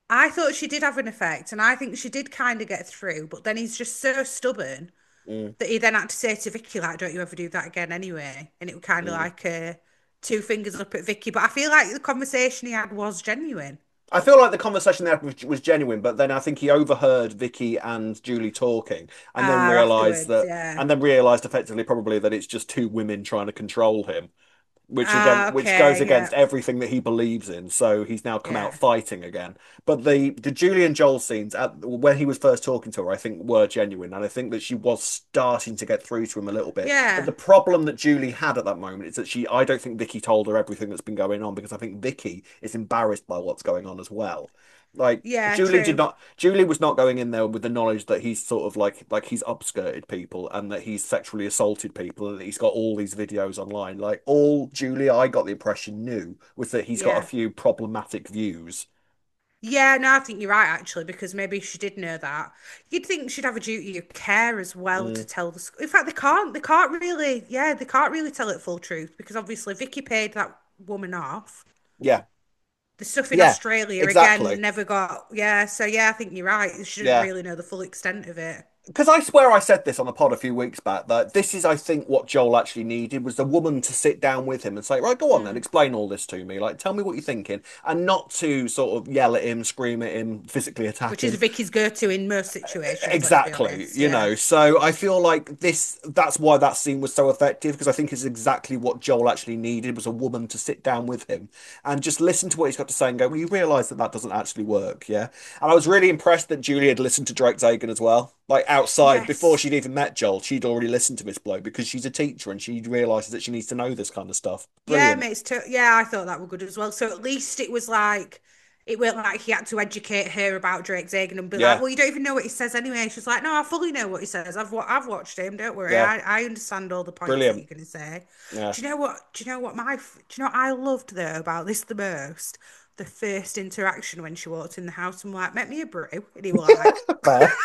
Speaker 4: I thought she did have an effect, and I think she did kind of get through. But then he's just so stubborn
Speaker 5: Mm,
Speaker 4: that he then had to say to Vicky, like, "Don't you ever do that again, anyway." And it was kind of
Speaker 5: mm.
Speaker 4: like uh, two fingers up at Vicky. But I feel like the conversation he had was genuine.
Speaker 5: I feel like the conversation there was, was genuine, but then I think he overheard Vicky and Julie talking, and then
Speaker 4: Ah,
Speaker 5: realised
Speaker 4: afterwards,
Speaker 5: that,
Speaker 4: yeah.
Speaker 5: and then realised effectively probably that it's just two women trying to control him, which again,
Speaker 4: Ah,
Speaker 5: which goes
Speaker 4: okay, yeah,
Speaker 5: against everything that he believes in. So he's now come out
Speaker 4: yeah,
Speaker 5: fighting again. But the the Julie and Joel scenes at when he was first talking to her, I think were genuine, and I think that she was starting to get through to him a little bit. But
Speaker 4: yeah,
Speaker 5: the problem that Julie had at that moment is that she, I don't think Vicky told her everything that's been going on because I think Vicky is embarrassed by what's going on as well. Like
Speaker 4: yeah,
Speaker 5: Julie did
Speaker 4: true.
Speaker 5: not, Julie was not going in there with the knowledge that he's sort of like like he's upskirted people and that he's sexually assaulted people and that he's got all these videos online. Like all Julie, I got the impression knew was that he's got a
Speaker 4: Yeah.
Speaker 5: few problematic views.
Speaker 4: Yeah, no, I think you're right actually, because maybe she did know that. You'd think she'd have a duty of care as well to
Speaker 5: Mm,
Speaker 4: tell the. sc- In fact, they can't. They can't really. Yeah, they can't really tell it full truth because obviously Vicky paid that woman off.
Speaker 5: yeah,
Speaker 4: The stuff in
Speaker 5: yeah,
Speaker 4: Australia again
Speaker 5: exactly.
Speaker 4: never got. Yeah, so yeah, I think you're right. She didn't
Speaker 5: Yeah.
Speaker 4: really know the full extent of it.
Speaker 5: Because I swear I said this on the pod a few weeks back that this is, I think, what Joel actually needed was the woman to sit down with him and say, right, go on then,
Speaker 4: Mm.
Speaker 5: explain all this to me. Like, tell me what you're thinking, and not to sort of yell at him, scream at him, physically attack
Speaker 4: Which is
Speaker 5: him.
Speaker 4: Vicky's go-to in most situations. Let's be
Speaker 5: Exactly,
Speaker 4: honest.
Speaker 5: you
Speaker 4: Yeah,
Speaker 5: know. So I feel like this, that's why that scene was so effective because I think it's exactly what Joel actually needed was a woman to sit down with him and just listen to what he's got to say and go, well, you realize that that doesn't actually work, yeah? And I was really impressed that Julie had listened to Drake Zagan as well. Like outside, before
Speaker 4: yes.
Speaker 5: she'd even met Joel, she'd already listened to this bloke because she's a teacher and she realizes that she needs to know this kind of stuff.
Speaker 4: Yeah,
Speaker 5: Brilliant.
Speaker 4: mates. To- yeah, I thought that were good as well. So at least it was like it weren't like he had to educate her about Drake Zagan and be like,
Speaker 5: Yeah,
Speaker 4: "Well, you don't even know what he says anyway." She's like, "No, I fully know what he says. I've wa- I've watched him. Don't worry.
Speaker 5: yeah,
Speaker 4: I, I understand all the points that
Speaker 5: brilliant.
Speaker 4: you're gonna say."
Speaker 5: Yeah.
Speaker 4: Do you know what? Do you know what my? f- Do you know what I loved though about this the most? The first interaction when she walked in the house and like, "Make me a brew," and he was like,
Speaker 5: Fair.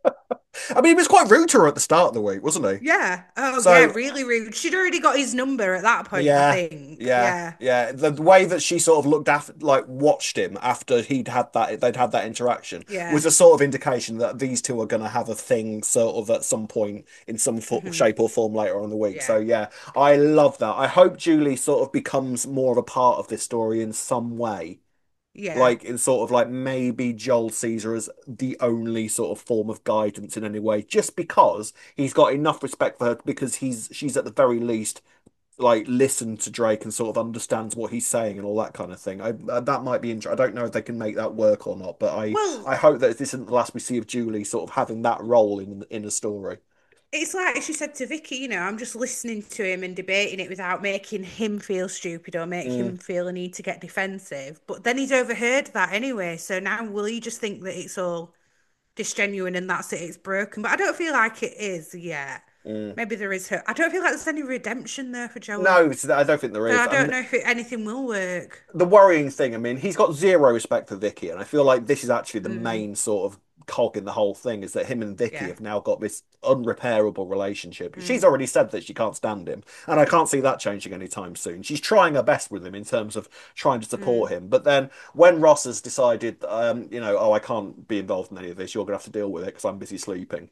Speaker 5: I mean, he was quite rude to her at the start of the week, wasn't he?
Speaker 4: "Yeah, oh yeah,
Speaker 5: So
Speaker 4: really rude." She'd already got his number at that point, I
Speaker 5: yeah,
Speaker 4: think.
Speaker 5: yeah,
Speaker 4: Yeah,
Speaker 5: yeah. The way that she sort of looked after, like, watched him after he'd had that, they'd had that interaction,
Speaker 4: yeah.
Speaker 5: was a sort of indication that these two are going to have a thing, sort of at some point in some fo
Speaker 4: Hmm.
Speaker 5: shape or form later on in the week. So
Speaker 4: Yeah,
Speaker 5: yeah, I love that. I hope Julie sort of becomes more of a part of this story in some way.
Speaker 4: yeah.
Speaker 5: Like in sort of like maybe Joel sees her as the only sort of form of guidance in any way, just because he's got enough respect for her because he's she's at the very least like listened to Drake and sort of understands what he's saying and all that kind of thing. I uh, that might be interesting. I don't know if they can make that work or not, but I
Speaker 4: Well,
Speaker 5: I hope that this isn't the last we see of Julie sort of having that role in in a story.
Speaker 4: it's like she said to Vicky, you know, I'm just listening to him and debating it without making him feel stupid or make
Speaker 5: Mm,
Speaker 4: him feel a need to get defensive. But then he's overheard that anyway. So now will he just think that it's all disgenuine and that's it, it's broken? But I don't feel like it is yet.
Speaker 5: mm.
Speaker 4: Maybe there is her. I don't feel like there's any redemption there for
Speaker 5: No,
Speaker 4: Joel.
Speaker 5: it's- I don't think there
Speaker 4: So
Speaker 5: is.
Speaker 4: I
Speaker 5: I
Speaker 4: don't
Speaker 5: mean,
Speaker 4: know if it, anything will work.
Speaker 5: the worrying thing, I mean, he's got zero respect for Vicky, and I feel like this is actually the
Speaker 4: Mm,
Speaker 5: main sort of cog in the whole thing is that him and Vicky
Speaker 4: yeah.
Speaker 5: have now got this unrepairable relationship. She's
Speaker 4: Mm,
Speaker 5: already said that she can't stand him, and I can't see that changing anytime soon. She's trying her best with him in terms of trying to support
Speaker 4: mm.
Speaker 5: him, but then when Ross has decided, um, you know, oh, I can't be involved in any of this, you're gonna have to deal with it because I'm busy sleeping.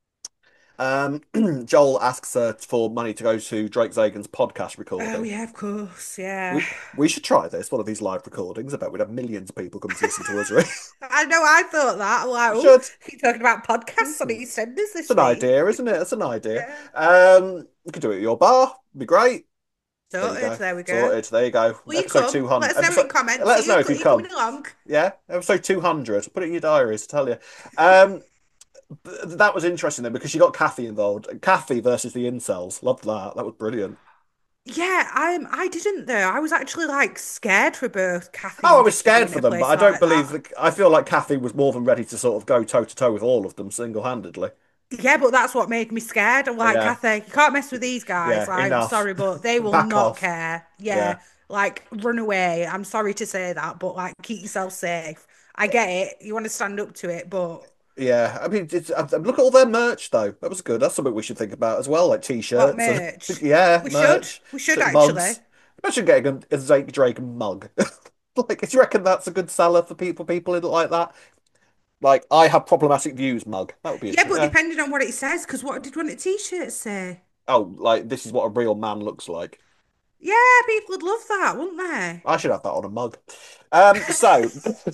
Speaker 5: Um, Joel asks her for money to go to Drake Zagan's podcast
Speaker 4: Oh
Speaker 5: recording.
Speaker 4: yeah, of course. Yeah.
Speaker 5: We we should try this, one of these live recordings. I bet we'd have millions of people come to listen to us, right?
Speaker 4: I know I thought that. I'm like,
Speaker 5: We
Speaker 4: oh,
Speaker 5: should.
Speaker 4: you're talking about podcasts on
Speaker 5: It's
Speaker 4: EastEnders this
Speaker 5: an
Speaker 4: week.
Speaker 5: idea, isn't it? It's an idea.
Speaker 4: Yeah.
Speaker 5: Um, we could do it at your bar. Be great. There you
Speaker 4: Sorted.
Speaker 5: go.
Speaker 4: There we go.
Speaker 5: Sorted. There you go.
Speaker 4: Will you
Speaker 5: Episode
Speaker 4: come?
Speaker 5: two
Speaker 4: Let
Speaker 5: hundred.
Speaker 4: us know
Speaker 5: Episode...
Speaker 4: in comments.
Speaker 5: Let
Speaker 4: Are
Speaker 5: us know
Speaker 4: you,
Speaker 5: if
Speaker 4: are
Speaker 5: you've
Speaker 4: you
Speaker 5: come.
Speaker 4: coming along?
Speaker 5: Yeah, episode two hundred. Put it in your diaries, tell you. Um, that was interesting then because you got Kathy involved. Kathy versus the incels. Loved that. That was brilliant.
Speaker 4: Yeah, I'm. I didn't though. I was actually like scared for both Kathy
Speaker 5: Oh, I
Speaker 4: and
Speaker 5: was
Speaker 4: Vicky
Speaker 5: scared
Speaker 4: being
Speaker 5: for
Speaker 4: in a
Speaker 5: them, but
Speaker 4: place
Speaker 5: I don't
Speaker 4: like
Speaker 5: believe
Speaker 4: that.
Speaker 5: that. I feel like Kathy was more than ready to sort of go toe to toe with all of them single-handedly.
Speaker 4: Yeah, but that's what made me scared. I'm like,
Speaker 5: Yeah,
Speaker 4: Kathy, you can't mess with these guys.
Speaker 5: yeah,
Speaker 4: Like, I'm
Speaker 5: enough.
Speaker 4: sorry, but they will
Speaker 5: Back
Speaker 4: not
Speaker 5: off.
Speaker 4: care.
Speaker 5: Yeah,
Speaker 4: Yeah, like run away. I'm sorry to say that, but like keep yourself safe. I get it. You want to stand up to it, but
Speaker 5: yeah. I mean, it's, uh, look at all their merch though. That was good. That's something we should think about as well, like
Speaker 4: what
Speaker 5: t-shirts and
Speaker 4: merch?
Speaker 5: yeah,
Speaker 4: We should.
Speaker 5: merch,
Speaker 4: We should
Speaker 5: mugs.
Speaker 4: actually.
Speaker 5: Imagine getting a, a Zake Drake mug. Like, do you reckon that's a good seller for people, people in like that? Like, I have problematic views mug. That would be
Speaker 4: Yeah,
Speaker 5: interesting.
Speaker 4: but
Speaker 5: Yeah.
Speaker 4: depending on what it says, because what did one of the t-shirts say?
Speaker 5: Oh, like this is what a real man looks like.
Speaker 4: Yeah, people would love that, wouldn't they?
Speaker 5: I should have that on a mug. Um, so,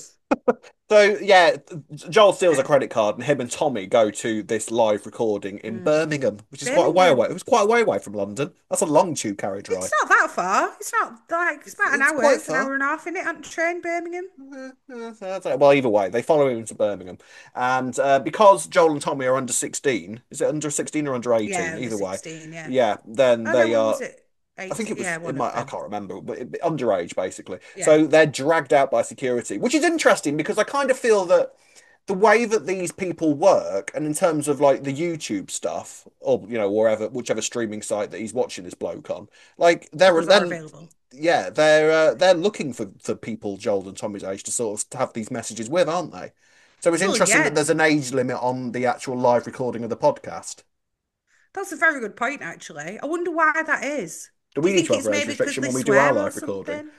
Speaker 5: so yeah, Joel steals a
Speaker 4: Okay.
Speaker 5: credit card, and him and Tommy go to this live recording in
Speaker 4: Mm.
Speaker 5: Birmingham, which is quite a way away.
Speaker 4: Birmingham.
Speaker 5: It was quite a way away from London. That's a long tube carriage
Speaker 4: It's
Speaker 5: ride.
Speaker 4: not that far. It's not like it's
Speaker 5: It's,
Speaker 4: about an
Speaker 5: it's
Speaker 4: hour.
Speaker 5: quite
Speaker 4: It's an
Speaker 5: far.
Speaker 4: hour and a half in it on train, Birmingham.
Speaker 5: Eh, eh, so that's it. Well, either way, they follow him to Birmingham, and uh, because Joel and Tommy are under sixteen, is it under sixteen or under
Speaker 4: Yeah,
Speaker 5: eighteen?
Speaker 4: under
Speaker 5: Either way,
Speaker 4: sixteen, yeah.
Speaker 5: yeah, then
Speaker 4: Oh no,
Speaker 5: they
Speaker 4: when
Speaker 5: are.
Speaker 4: was it?
Speaker 5: I think
Speaker 4: eighteen.
Speaker 5: it was
Speaker 4: Yeah,
Speaker 5: it
Speaker 4: one of
Speaker 5: might I
Speaker 4: them.
Speaker 5: can't remember, but it, underage basically.
Speaker 4: Yeah.
Speaker 5: So they're dragged out by security, which is interesting because I kind of feel that the way that these people work, and in terms of like the YouTube stuff, or you know wherever whichever streaming site that he's watching this bloke on, like they're
Speaker 4: Those are
Speaker 5: then
Speaker 4: available.
Speaker 5: yeah they're uh, they're looking for for people Joel and Tommy's age to sort of have these messages with, aren't they? So it's
Speaker 4: Well,
Speaker 5: interesting
Speaker 4: yeah,
Speaker 5: that there's an age limit on the actual live recording of the podcast.
Speaker 4: that's a very good point, actually. I wonder why that is.
Speaker 5: Do
Speaker 4: Do
Speaker 5: we
Speaker 4: you
Speaker 5: need
Speaker 4: think
Speaker 5: to have
Speaker 4: it's
Speaker 5: a age
Speaker 4: maybe because
Speaker 5: restriction
Speaker 4: they
Speaker 5: when we do our
Speaker 4: swear or
Speaker 5: live recording?
Speaker 4: something?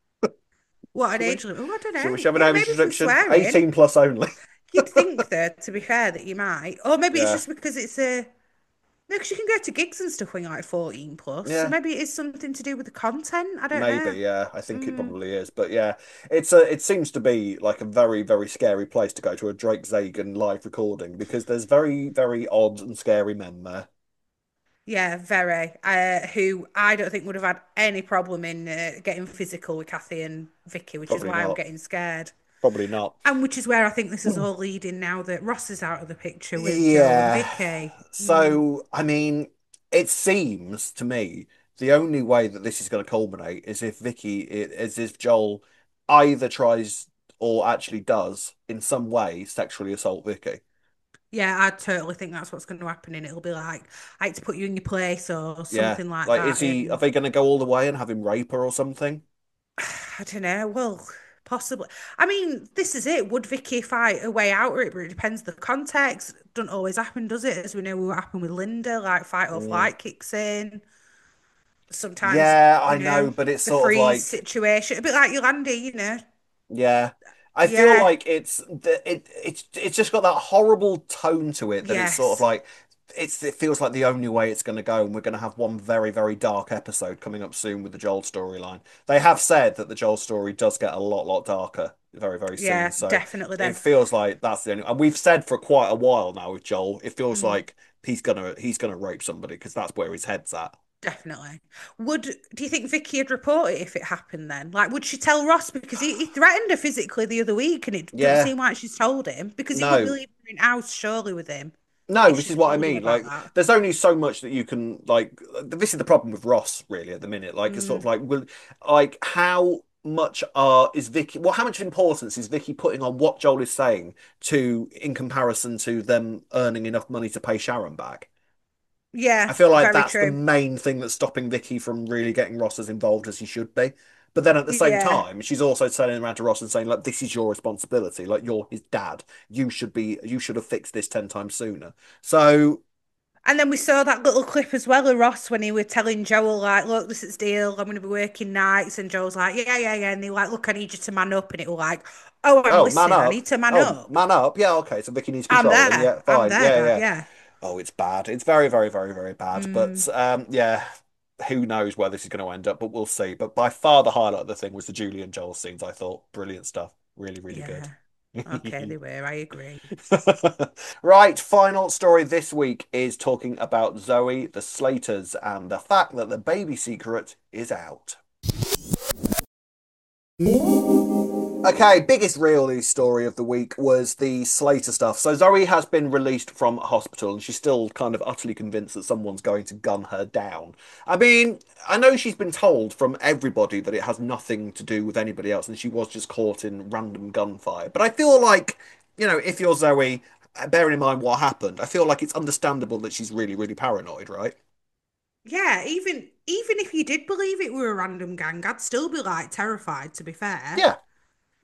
Speaker 4: What, an
Speaker 5: Shall we?
Speaker 4: age limit? Oh, I don't
Speaker 5: Shall we
Speaker 4: know.
Speaker 5: shove an
Speaker 4: Yeah,
Speaker 5: age
Speaker 4: maybe for
Speaker 5: restriction?
Speaker 4: swearing.
Speaker 5: eighteen plus only.
Speaker 4: You'd think, though, to be fair, that you might. Or maybe it's
Speaker 5: Yeah.
Speaker 4: just because it's a. No, because you can go to gigs and stuff when you're like fourteen plus. So
Speaker 5: Yeah.
Speaker 4: maybe it is something to do with the content. I don't
Speaker 5: Maybe,
Speaker 4: know.
Speaker 5: yeah, I think it
Speaker 4: Mm.
Speaker 5: probably is. But yeah, it's a it seems to be like a very, very scary place to go to a Drake Zagan live recording because there's very, very odd and scary men there.
Speaker 4: Yeah, very. Uh, who I don't think would have had any problem in uh, getting physical with Kathy and Vicky, which is
Speaker 5: Probably
Speaker 4: why I'm
Speaker 5: not.
Speaker 4: getting scared.
Speaker 5: Probably not.
Speaker 4: And which is where I think this is all leading now that Ross is out of the picture with Joel and
Speaker 5: Yeah.
Speaker 4: Vicky. Mm.
Speaker 5: So, I mean, it seems to me the only way that this is going to culminate is if Vicky, is if Joel either tries or actually does in some way sexually assault Vicky.
Speaker 4: Yeah, I totally think that's what's going to happen, and it'll be like, I had to put you in your place or
Speaker 5: Yeah.
Speaker 4: something like
Speaker 5: Like, is
Speaker 4: that.
Speaker 5: he, are
Speaker 4: And
Speaker 5: they going to go all the way and have him rape her or something?
Speaker 4: I don't know. Well, possibly. I mean, this is it. Would Vicky fight a way out of it? But it depends the context. Doesn't always happen, does it? As we know what happened with Linda, like fight or
Speaker 5: Mm.
Speaker 4: flight kicks in. Sometimes,
Speaker 5: Yeah,
Speaker 4: you
Speaker 5: I know,
Speaker 4: know,
Speaker 5: but it's
Speaker 4: the
Speaker 5: sort of
Speaker 4: freeze
Speaker 5: like,
Speaker 4: situation. A bit like Yolandi, you know.
Speaker 5: yeah. I feel
Speaker 4: Yeah.
Speaker 5: like it's the it it's it's just got that horrible tone to it that it's sort of
Speaker 4: Yes.
Speaker 5: like it's it feels like the only way it's going to go, and we're going to have one very, very dark episode coming up soon with the Joel storyline. They have said that the Joel story does get a lot, lot darker very, very soon.
Speaker 4: Yeah,
Speaker 5: So
Speaker 4: definitely
Speaker 5: it
Speaker 4: then.
Speaker 5: feels like that's the only, and we've said for quite a while now with Joel, it feels
Speaker 4: Mm.
Speaker 5: like he's gonna he's gonna rape somebody because that's where his head's at.
Speaker 4: Definitely. Would do you think Vicky would report it if it happened then? Like, would she tell Ross because he, he threatened her physically the other week, and it doesn't
Speaker 5: Yeah,
Speaker 4: seem like she's told him because he wouldn't be
Speaker 5: no.
Speaker 4: leaving her in house surely with him
Speaker 5: No,
Speaker 4: if
Speaker 5: this is
Speaker 4: she's
Speaker 5: what I
Speaker 4: told him
Speaker 5: mean.
Speaker 4: about
Speaker 5: Like,
Speaker 4: that.
Speaker 5: there's only so much that you can like. This is the problem with Ross, really, at the minute. Like, it's sort of
Speaker 4: Mm.
Speaker 5: like, will, like, how much uh is Vicky? Well, how much importance is Vicky putting on what Joel is saying to in comparison to them earning enough money to pay Sharon back? I
Speaker 4: Yeah,
Speaker 5: feel like
Speaker 4: very
Speaker 5: that's the
Speaker 4: true.
Speaker 5: main thing that's stopping Vicky from really getting Ross as involved as he should be. But then at the same
Speaker 4: Yeah.
Speaker 5: time, she's also turning around to Ross and saying, like, this is your responsibility. Like, you're his dad. You should be, you should have fixed this ten times sooner. So,
Speaker 4: And then we saw that little clip as well of Ross when he was telling Joel, like, look, this is the deal. I'm going to be working nights. And Joel's like, yeah, yeah, yeah. And they were like, look, I need you to man up. And it was like, oh, I'm
Speaker 5: oh, man
Speaker 4: listening. I
Speaker 5: up.
Speaker 4: need to man
Speaker 5: Oh,
Speaker 4: up.
Speaker 5: man up. Yeah, okay. So Vicky needs
Speaker 4: I'm
Speaker 5: controlling.
Speaker 4: there.
Speaker 5: Yeah,
Speaker 4: I'm
Speaker 5: fine.
Speaker 4: there,
Speaker 5: Yeah,
Speaker 4: Dad.
Speaker 5: yeah.
Speaker 4: Yeah.
Speaker 5: Oh, it's bad. It's very, very, very, very bad.
Speaker 4: Mm,
Speaker 5: But um, yeah, who knows where this is going to end up, but we'll see. But by far the highlight of the thing was the Julie and Joel scenes, I thought. Brilliant stuff. Really, really good.
Speaker 4: yeah. Okay, they were. I agree.
Speaker 5: Right, final story this week is talking about Zoe, the Slaters, and the fact that the baby secret is out. Okay, biggest real news story of the week was the Slater stuff. So Zoe has been released from hospital and she's still kind of utterly convinced that someone's going to gun her down. I mean, I know she's been told from everybody that it has nothing to do with anybody else and she was just caught in random gunfire. But I feel like, you know, if you're Zoe, bearing in mind what happened, I feel like it's understandable that she's really, really paranoid, right?
Speaker 4: Yeah, even even if you did believe it were a random gang, I'd still be like terrified, to be fair.
Speaker 5: Yeah.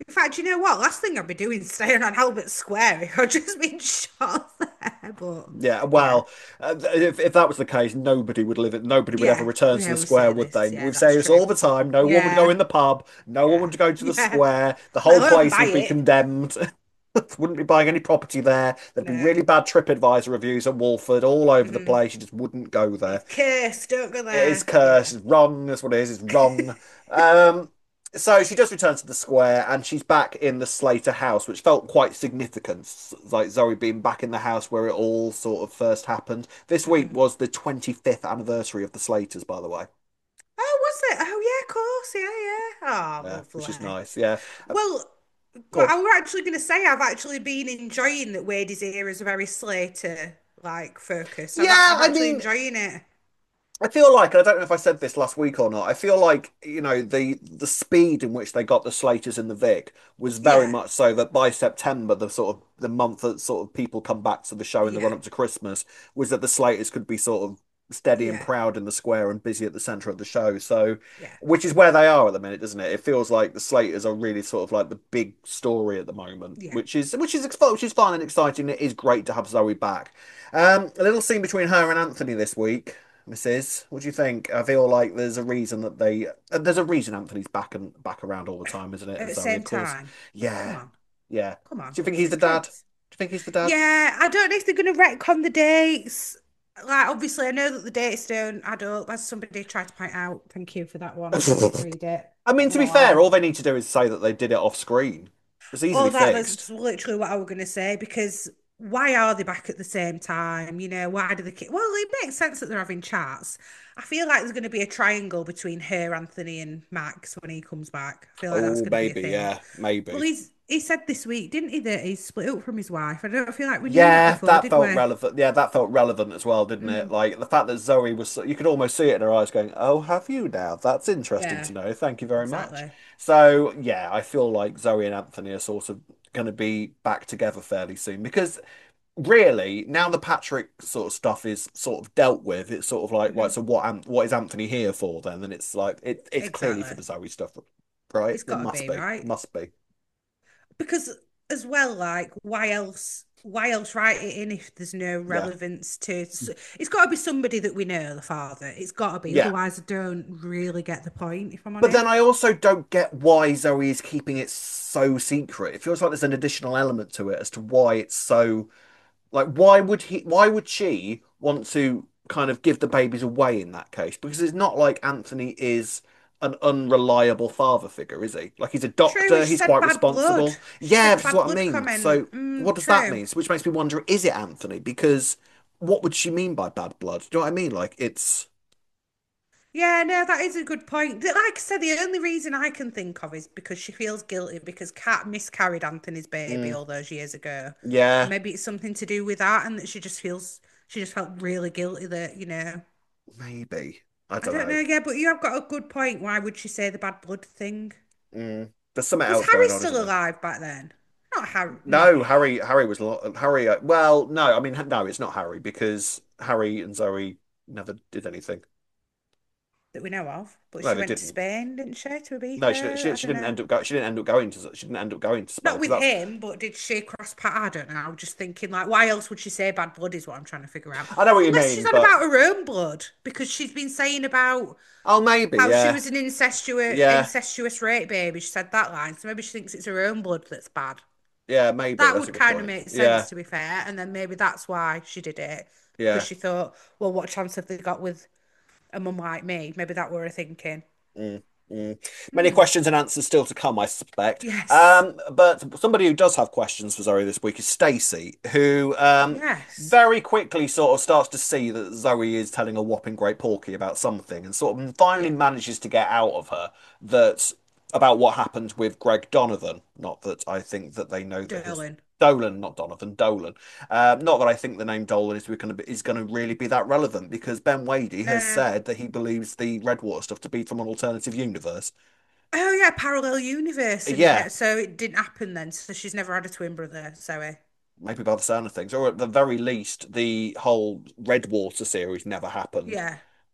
Speaker 4: In fact, you know what? Last thing I'd be doing is staying on Albert Square if I'd just been shot there. But
Speaker 5: Yeah,
Speaker 4: yeah,
Speaker 5: well, uh, if if that was the case, nobody would live it. Nobody would ever
Speaker 4: yeah,
Speaker 5: return to
Speaker 4: yeah,
Speaker 5: the
Speaker 4: we
Speaker 5: square,
Speaker 4: say
Speaker 5: would they?
Speaker 4: this. Yeah,
Speaker 5: We
Speaker 4: that's
Speaker 5: say this
Speaker 4: true.
Speaker 5: all the time. No one would go
Speaker 4: Yeah,
Speaker 5: in the pub. No one
Speaker 4: yeah,
Speaker 5: would go to the
Speaker 4: yeah.
Speaker 5: square. The
Speaker 4: Let
Speaker 5: whole
Speaker 4: alone
Speaker 5: place
Speaker 4: buy
Speaker 5: would be
Speaker 4: it.
Speaker 5: condemned. Wouldn't be buying any property there. There'd be
Speaker 4: No.
Speaker 5: really bad TripAdvisor reviews at Walford all over the
Speaker 4: Mm.
Speaker 5: place. You just wouldn't go there.
Speaker 4: It's cursed. Don't go
Speaker 5: It is
Speaker 4: there. Yeah.
Speaker 5: cursed. It's wrong. That's what it is. It's wrong. Um, so she does return to the square, and she's back in the Slater house, which felt quite significant. Like Zoe being back in the house where it all sort of first happened. This week
Speaker 4: Mm.
Speaker 5: was the twenty-fifth anniversary of the Slaters, by the way.
Speaker 4: Oh, was it? Oh, yeah, of course. Yeah, yeah. Oh,
Speaker 5: Yeah, which is
Speaker 4: lovely.
Speaker 5: nice. Yeah. Uh,
Speaker 4: Well,
Speaker 5: Go on.
Speaker 4: I was actually going to say I've actually been enjoying that Wade's era is very Slater like focused. I've,
Speaker 5: Yeah,
Speaker 4: I'm
Speaker 5: I
Speaker 4: actually
Speaker 5: mean,
Speaker 4: enjoying it.
Speaker 5: I feel like, and I don't know if I said this last week or not, I feel like, you know, the the speed in which they got the Slaters in the Vic was very
Speaker 4: Yeah,
Speaker 5: much so that by September, the sort of the month that sort of people come back to the show in the run
Speaker 4: yeah,
Speaker 5: up to Christmas, was that the Slaters could be sort of steady and
Speaker 4: yeah,
Speaker 5: proud in the square and busy at the center of the show. So,
Speaker 4: yeah,
Speaker 5: which is where they are at the minute, doesn't it? It feels like the Slaters are really sort of like the big story at the moment,
Speaker 4: yeah.
Speaker 5: which is which is which is fun and exciting. It is great to have Zoe back. Um, a little scene between her and Anthony this week. Missus What do you think? I feel like there's a reason that they uh, there's a reason Anthony's back and back around all the time, isn't it?
Speaker 4: At
Speaker 5: And
Speaker 4: the
Speaker 5: Zoe, of
Speaker 4: same
Speaker 5: course.
Speaker 4: time. Come
Speaker 5: Yeah,
Speaker 4: on,
Speaker 5: yeah.
Speaker 4: come on.
Speaker 5: Do you think
Speaker 4: It's
Speaker 5: he's
Speaker 4: his
Speaker 5: the dad? Do
Speaker 4: kids.
Speaker 5: you think he's the dad?
Speaker 4: Yeah, I don't know if they're going to retcon the dates. Like, obviously, I know that the dates don't add up, as somebody tried to point out. Thank you for that one. I did read it.
Speaker 5: I mean,
Speaker 4: Not
Speaker 5: to be
Speaker 4: gonna
Speaker 5: fair,
Speaker 4: lie.
Speaker 5: all they need to do is say that they did it off screen. It's easily
Speaker 4: All that, that's
Speaker 5: fixed.
Speaker 4: literally what I was going to say because why are they back at the same time? You know, why do the kids? Well, it makes sense that they're having chats. I feel like there's going to be a triangle between her, Anthony, and Max when he comes back. I feel like that's
Speaker 5: Oh,
Speaker 4: going to be a
Speaker 5: maybe,
Speaker 4: thing.
Speaker 5: yeah,
Speaker 4: Well,
Speaker 5: maybe.
Speaker 4: he's he said this week, didn't he, that he's split up from his wife? I don't feel like we knew that
Speaker 5: Yeah,
Speaker 4: before,
Speaker 5: that
Speaker 4: did
Speaker 5: felt
Speaker 4: we?
Speaker 5: relevant. Yeah, that felt relevant as well, didn't it?
Speaker 4: Mm,
Speaker 5: Like the fact that Zoe was, you could almost see it in her eyes going, "Oh, have you now? That's interesting
Speaker 4: yeah,
Speaker 5: to know. Thank you very much."
Speaker 4: exactly.
Speaker 5: So, yeah, I feel like Zoe and Anthony are sort of going to be back together fairly soon because really, now the Patrick sort of stuff is sort of dealt with, it's sort of like, right,
Speaker 4: Hmm.
Speaker 5: so what An what is Anthony here for then? And it's like it it's clearly for
Speaker 4: Exactly.
Speaker 5: the Zoe stuff, right?
Speaker 4: It's
Speaker 5: It
Speaker 4: got to
Speaker 5: must
Speaker 4: be,
Speaker 5: be.
Speaker 4: right?
Speaker 5: Must be.
Speaker 4: Because as well, like, why else? Why else write it in if there's no
Speaker 5: Yeah.
Speaker 4: relevance to? It's got to be somebody that we know, the father. It's got to be.
Speaker 5: Yeah.
Speaker 4: Otherwise, I don't really get the point. If I'm
Speaker 5: But then
Speaker 4: honest.
Speaker 5: I also don't get why Zoe is keeping it so secret. It feels like there's an additional element to it as to why it's so like why would he why would she want to kind of give the babies away in that case? Because it's not like Anthony is an unreliable father figure, is he? Like he's a
Speaker 4: True,
Speaker 5: doctor,
Speaker 4: she
Speaker 5: he's
Speaker 4: said
Speaker 5: quite
Speaker 4: bad blood.
Speaker 5: responsible.
Speaker 4: She
Speaker 5: Yeah,
Speaker 4: said
Speaker 5: this is
Speaker 4: bad
Speaker 5: what I
Speaker 4: blood
Speaker 5: mean. So
Speaker 4: comment. Mm,
Speaker 5: what does that
Speaker 4: true.
Speaker 5: mean? So which makes me wonder, is it Anthony? Because what would she mean by bad blood? Do you know what I mean? Like it's
Speaker 4: Yeah, no, that is a good point. Like I said, the only reason I can think of is because she feels guilty because Kat miscarried Anthony's baby
Speaker 5: mm,
Speaker 4: all those years ago. And
Speaker 5: yeah,
Speaker 4: maybe it's something to do with that and that she just feels she just felt really guilty that, you know.
Speaker 5: maybe. I
Speaker 4: I
Speaker 5: don't
Speaker 4: don't
Speaker 5: know.
Speaker 4: know, yeah, but you have got a good point. Why would she say the bad blood thing?
Speaker 5: Mm. There's something
Speaker 4: Was
Speaker 5: else
Speaker 4: Harry
Speaker 5: going on, isn't
Speaker 4: still
Speaker 5: there?
Speaker 4: alive back then? Not Harry, not
Speaker 5: No, Harry. Harry was lo- Harry. uh, Well, no, I mean, no, it's not Harry because Harry and Zoe never did anything.
Speaker 4: that we know of. But
Speaker 5: No,
Speaker 4: she
Speaker 5: they
Speaker 4: went to
Speaker 5: didn't.
Speaker 4: Spain, didn't she, to
Speaker 5: No, she
Speaker 4: Ibiza?
Speaker 5: she,
Speaker 4: I
Speaker 5: she
Speaker 4: don't
Speaker 5: didn't
Speaker 4: know.
Speaker 5: end up go. She didn't end up going to. She didn't end up going to Spain
Speaker 4: Not
Speaker 5: because
Speaker 4: with
Speaker 5: that's
Speaker 4: him, but did she cross pat? I don't know. I'm just thinking, like, why else would she say bad blood is what I'm trying to figure out.
Speaker 5: I know what you
Speaker 4: Unless she's
Speaker 5: mean,
Speaker 4: on
Speaker 5: but
Speaker 4: about her own blood, because she's been saying about
Speaker 5: oh, maybe,
Speaker 4: how she
Speaker 5: yeah,
Speaker 4: was an incestuous,
Speaker 5: yeah,
Speaker 4: incestuous rape baby. She said that line, so maybe she thinks it's her own blood that's bad.
Speaker 5: yeah, maybe
Speaker 4: That
Speaker 5: that's a
Speaker 4: would
Speaker 5: good
Speaker 4: kind of
Speaker 5: point.
Speaker 4: make sense,
Speaker 5: Yeah,
Speaker 4: to be fair. And then maybe that's why she did it, because
Speaker 5: yeah.
Speaker 4: she thought, well, what chance have they got with a mum like me? Maybe that were her thinking.
Speaker 5: Mm, mm. Many
Speaker 4: Hmm.
Speaker 5: questions and answers still to come, I suspect.
Speaker 4: Yes.
Speaker 5: Um, but somebody who does have questions for Zoe this week is Stacey, who um
Speaker 4: Yes.
Speaker 5: very quickly sort of starts to see that Zoe is telling a whopping great porky about something, and sort of finally
Speaker 4: Yeah.
Speaker 5: manages to get out of her that about what happened with Greg Donovan. Not that I think that they know that his
Speaker 4: Darling.
Speaker 5: Dolan, not Donovan, Dolan. Um, not that I think the name Dolan is going to be, is going to really be that relevant because Ben Wadey has
Speaker 4: No.
Speaker 5: said that he believes the Redwater stuff to be from an alternative universe.
Speaker 4: Oh yeah, parallel universe, and
Speaker 5: Yeah,
Speaker 4: it, so it didn't happen then. So she's never had a twin brother. Zoe.
Speaker 5: maybe by the sound of things, or at the very least, the whole Redwater series never happened.
Speaker 4: Yeah.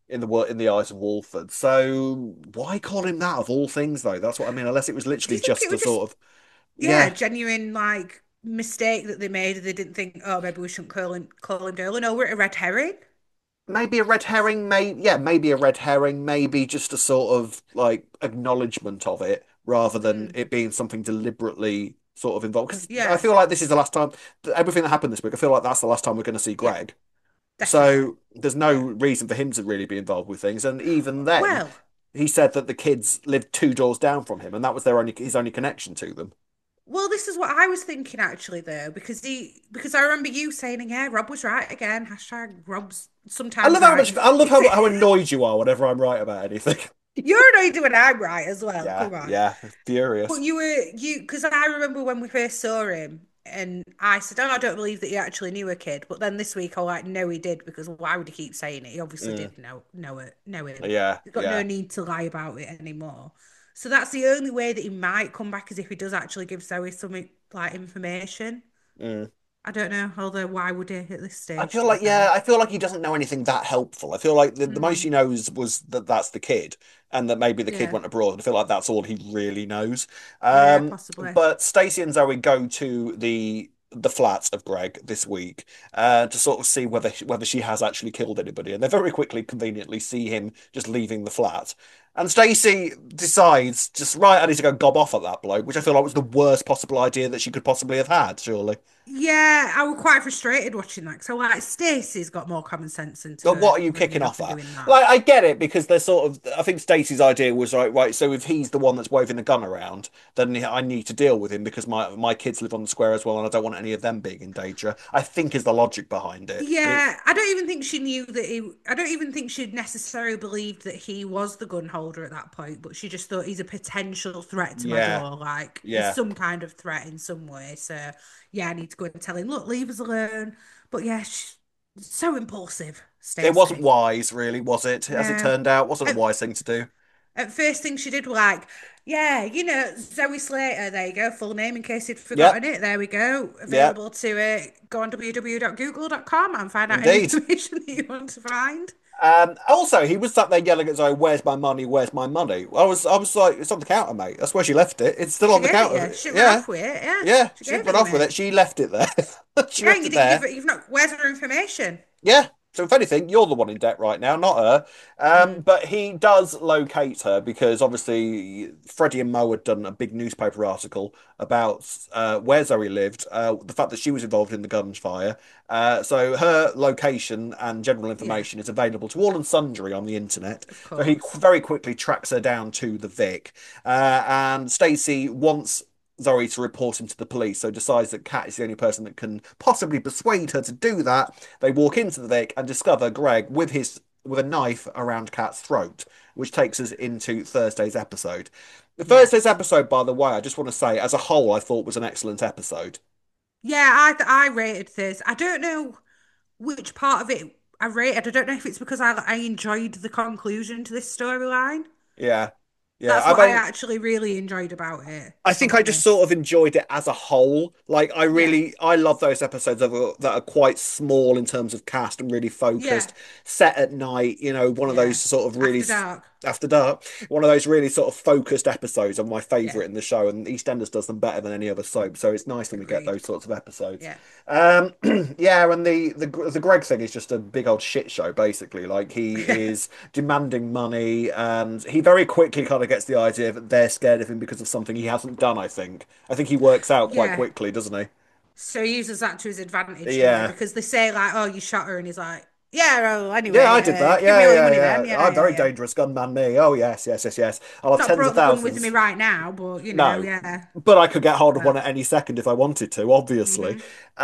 Speaker 5: in the wo- in the eyes of Walford. So why call him that of all things, though? That's what I mean. Unless it was
Speaker 4: Do
Speaker 5: literally
Speaker 4: you think it
Speaker 5: just a
Speaker 4: was just
Speaker 5: sort of
Speaker 4: yeah,
Speaker 5: yeah,
Speaker 4: genuine like mistake that they made? They didn't think, oh, maybe we shouldn't call him call him Dolan. No, we're at a red herring.
Speaker 5: maybe a red herring, may yeah, maybe a red herring, maybe just a sort of like acknowledgement of it rather than
Speaker 4: Mm,
Speaker 5: it being something deliberately sort of involved. Because I
Speaker 4: yeah,
Speaker 5: feel like this is the last time everything that happened this week. I feel like that's the last time we're going to see
Speaker 4: yeah,
Speaker 5: Greg.
Speaker 4: definitely.
Speaker 5: So there's no
Speaker 4: Yeah.
Speaker 5: reason for him to really be involved with things. And even then,
Speaker 4: Well,
Speaker 5: he said that the kids lived two doors down from him, and that was their only his only connection to them.
Speaker 4: well, this is what I was thinking actually, though, because he because I remember you saying, yeah, Rob was right again. Hashtag Rob's
Speaker 5: I
Speaker 4: sometimes
Speaker 5: love how
Speaker 4: right.
Speaker 5: much I love
Speaker 4: It's
Speaker 5: how how annoyed you are whenever I'm right about anything.
Speaker 4: you're annoyed when I'm right as well.
Speaker 5: Yeah,
Speaker 4: Come on.
Speaker 5: yeah,
Speaker 4: But
Speaker 5: furious.
Speaker 4: you were you because I remember when we first saw him, and I said, "Oh, I don't believe that he actually knew a kid." But then this week, I was like, "No, he did," because why would he keep saying it? He obviously
Speaker 5: Mm,
Speaker 4: did know know it know him.
Speaker 5: yeah,
Speaker 4: He's got no
Speaker 5: yeah.
Speaker 4: need to lie about it anymore. So that's the only way that he might come back is if he does actually give Zoe some like information.
Speaker 5: Mm.
Speaker 4: I don't know. Although, why would he at this
Speaker 5: I
Speaker 4: stage?
Speaker 5: feel
Speaker 4: To be
Speaker 5: like, yeah,
Speaker 4: fair.
Speaker 5: I feel like he doesn't know anything that helpful. I feel like the, the most
Speaker 4: Hmm.
Speaker 5: he knows was that that's the kid and that maybe the kid
Speaker 4: Yeah.
Speaker 5: went abroad. I feel like that's all he really knows.
Speaker 4: Yeah.
Speaker 5: Um,
Speaker 4: Possibly.
Speaker 5: but Stacey and Zoe go to the the flat of Greg this week uh, to sort of see whether whether she has actually killed anybody, and they very quickly, conveniently see him just leaving the flat. And Stacey decides just right, I need to go gob off at that bloke, which I feel like was the worst possible idea that she could possibly have had, surely.
Speaker 4: Yeah, I was quite frustrated watching that. So like Stacey's got more common sense into
Speaker 5: But
Speaker 4: her
Speaker 5: what are you kicking
Speaker 4: running
Speaker 5: off
Speaker 4: off and
Speaker 5: at?
Speaker 4: doing that.
Speaker 5: Like, I get it because they're sort of. I think Stacey's idea was right, right. So if he's the one that's waving the gun around, then I need to deal with him because my my kids live on the square as well, and I don't want any of them being in danger. I think is the logic behind it. But it,
Speaker 4: Yeah, I don't even think she knew that he. I don't even think she'd necessarily believed that he was the gun holder at that point. But she just thought he's a potential threat to my
Speaker 5: yeah,
Speaker 4: door. Like he's
Speaker 5: yeah.
Speaker 4: some kind of threat in some way. So yeah, I need to go and tell him. Look, leave us alone. But yeah, she's so impulsive,
Speaker 5: It wasn't
Speaker 4: Stacey.
Speaker 5: wise, really, was it? As it
Speaker 4: No.
Speaker 5: turned out, wasn't a
Speaker 4: At,
Speaker 5: wise thing to do.
Speaker 4: at first thing she did was like, yeah, you know, Zoe Slater, there you go, full name in case you'd
Speaker 5: Yep,
Speaker 4: forgotten it. There we go.
Speaker 5: yep,
Speaker 4: Available to uh, go on w w w dot google dot com and find out any
Speaker 5: indeed.
Speaker 4: information that you want to find.
Speaker 5: Um, also, he was sat there yelling at Zoe, "Where's my money? Where's my money?" I was, I was like, "It's on the counter, mate. That's where she left it. It's still
Speaker 4: She
Speaker 5: on the
Speaker 4: gave it
Speaker 5: counter."
Speaker 4: you. She ran
Speaker 5: Yeah,
Speaker 4: off with it. Yeah.
Speaker 5: yeah.
Speaker 4: She
Speaker 5: She
Speaker 4: gave
Speaker 5: didn't run
Speaker 4: it you,
Speaker 5: off with
Speaker 4: mate.
Speaker 5: it. She left it there. She
Speaker 4: Yeah, and
Speaker 5: left
Speaker 4: you
Speaker 5: it
Speaker 4: didn't give
Speaker 5: there.
Speaker 4: it. You've not. Where's her information?
Speaker 5: Yeah. So if anything, you're the one in debt right now, not her. Um,
Speaker 4: Mm,
Speaker 5: but he does locate her because obviously Freddie and Mo had done a big newspaper article about uh, where Zoe lived, uh, the fact that she was involved in the gunfire. Uh, so her location and general
Speaker 4: yeah,
Speaker 5: information is available to all and sundry on the internet.
Speaker 4: of
Speaker 5: So he
Speaker 4: course.
Speaker 5: very quickly tracks her down to the Vic, uh, and Stacey wants Zoe to report him to the police, so decides that Kat is the only person that can possibly persuade her to do that. They walk into the Vic and discover Greg with his with a knife around Kat's throat, which takes us into Thursday's episode. The
Speaker 4: Yeah,
Speaker 5: Thursday's episode, by the way, I just want to say, as a whole, I thought was an excellent episode.
Speaker 4: yeah. I I rated this. I don't know which part of it I rated. I don't know if it's because I I enjoyed the conclusion to this storyline.
Speaker 5: Yeah, yeah.
Speaker 4: That's
Speaker 5: I
Speaker 4: what I
Speaker 5: mean,
Speaker 4: actually really enjoyed about it,
Speaker 5: I
Speaker 4: if I'm
Speaker 5: think I just sort of
Speaker 4: honest.
Speaker 5: enjoyed it as a whole. Like I
Speaker 4: Yeah,
Speaker 5: really, I love those episodes of, that are quite small in terms of cast and really
Speaker 4: yeah,
Speaker 5: focused, set at night. You know, one of those
Speaker 4: yeah.
Speaker 5: sort of really
Speaker 4: After
Speaker 5: s-
Speaker 4: dark.
Speaker 5: after dark, one of those really sort of focused episodes are my
Speaker 4: Yeah,
Speaker 5: favorite in the show, and EastEnders does them better than any other soap. So it's nice when we get
Speaker 4: agreed.
Speaker 5: those sorts of episodes.
Speaker 4: Yeah.
Speaker 5: Um, yeah, and the the the Greg thing is just a big old shit show, basically. Like he is demanding money, and he very quickly kind of gets the idea that they're scared of him because of something he hasn't done. I think. I think he works out quite
Speaker 4: Yeah.
Speaker 5: quickly, doesn't he?
Speaker 4: So he uses that to his advantage, doesn't he?
Speaker 5: Yeah.
Speaker 4: Because they say like, "Oh, you shot her," and he's like, "Yeah, well,
Speaker 5: Yeah, I
Speaker 4: anyway,
Speaker 5: did
Speaker 4: uh,
Speaker 5: that.
Speaker 4: give
Speaker 5: Yeah,
Speaker 4: me all your
Speaker 5: yeah,
Speaker 4: money then."
Speaker 5: yeah.
Speaker 4: Yeah,
Speaker 5: I'm
Speaker 4: yeah,
Speaker 5: very
Speaker 4: yeah.
Speaker 5: dangerous gunman, me. Oh, yes, yes, yes, yes. I'll have
Speaker 4: Not
Speaker 5: tens of
Speaker 4: brought the gun with me
Speaker 5: thousands.
Speaker 4: right now, but you know,
Speaker 5: No,
Speaker 4: yeah.
Speaker 5: but I could get hold of one
Speaker 4: Well,
Speaker 5: at any second if I wanted to, obviously.
Speaker 4: hmm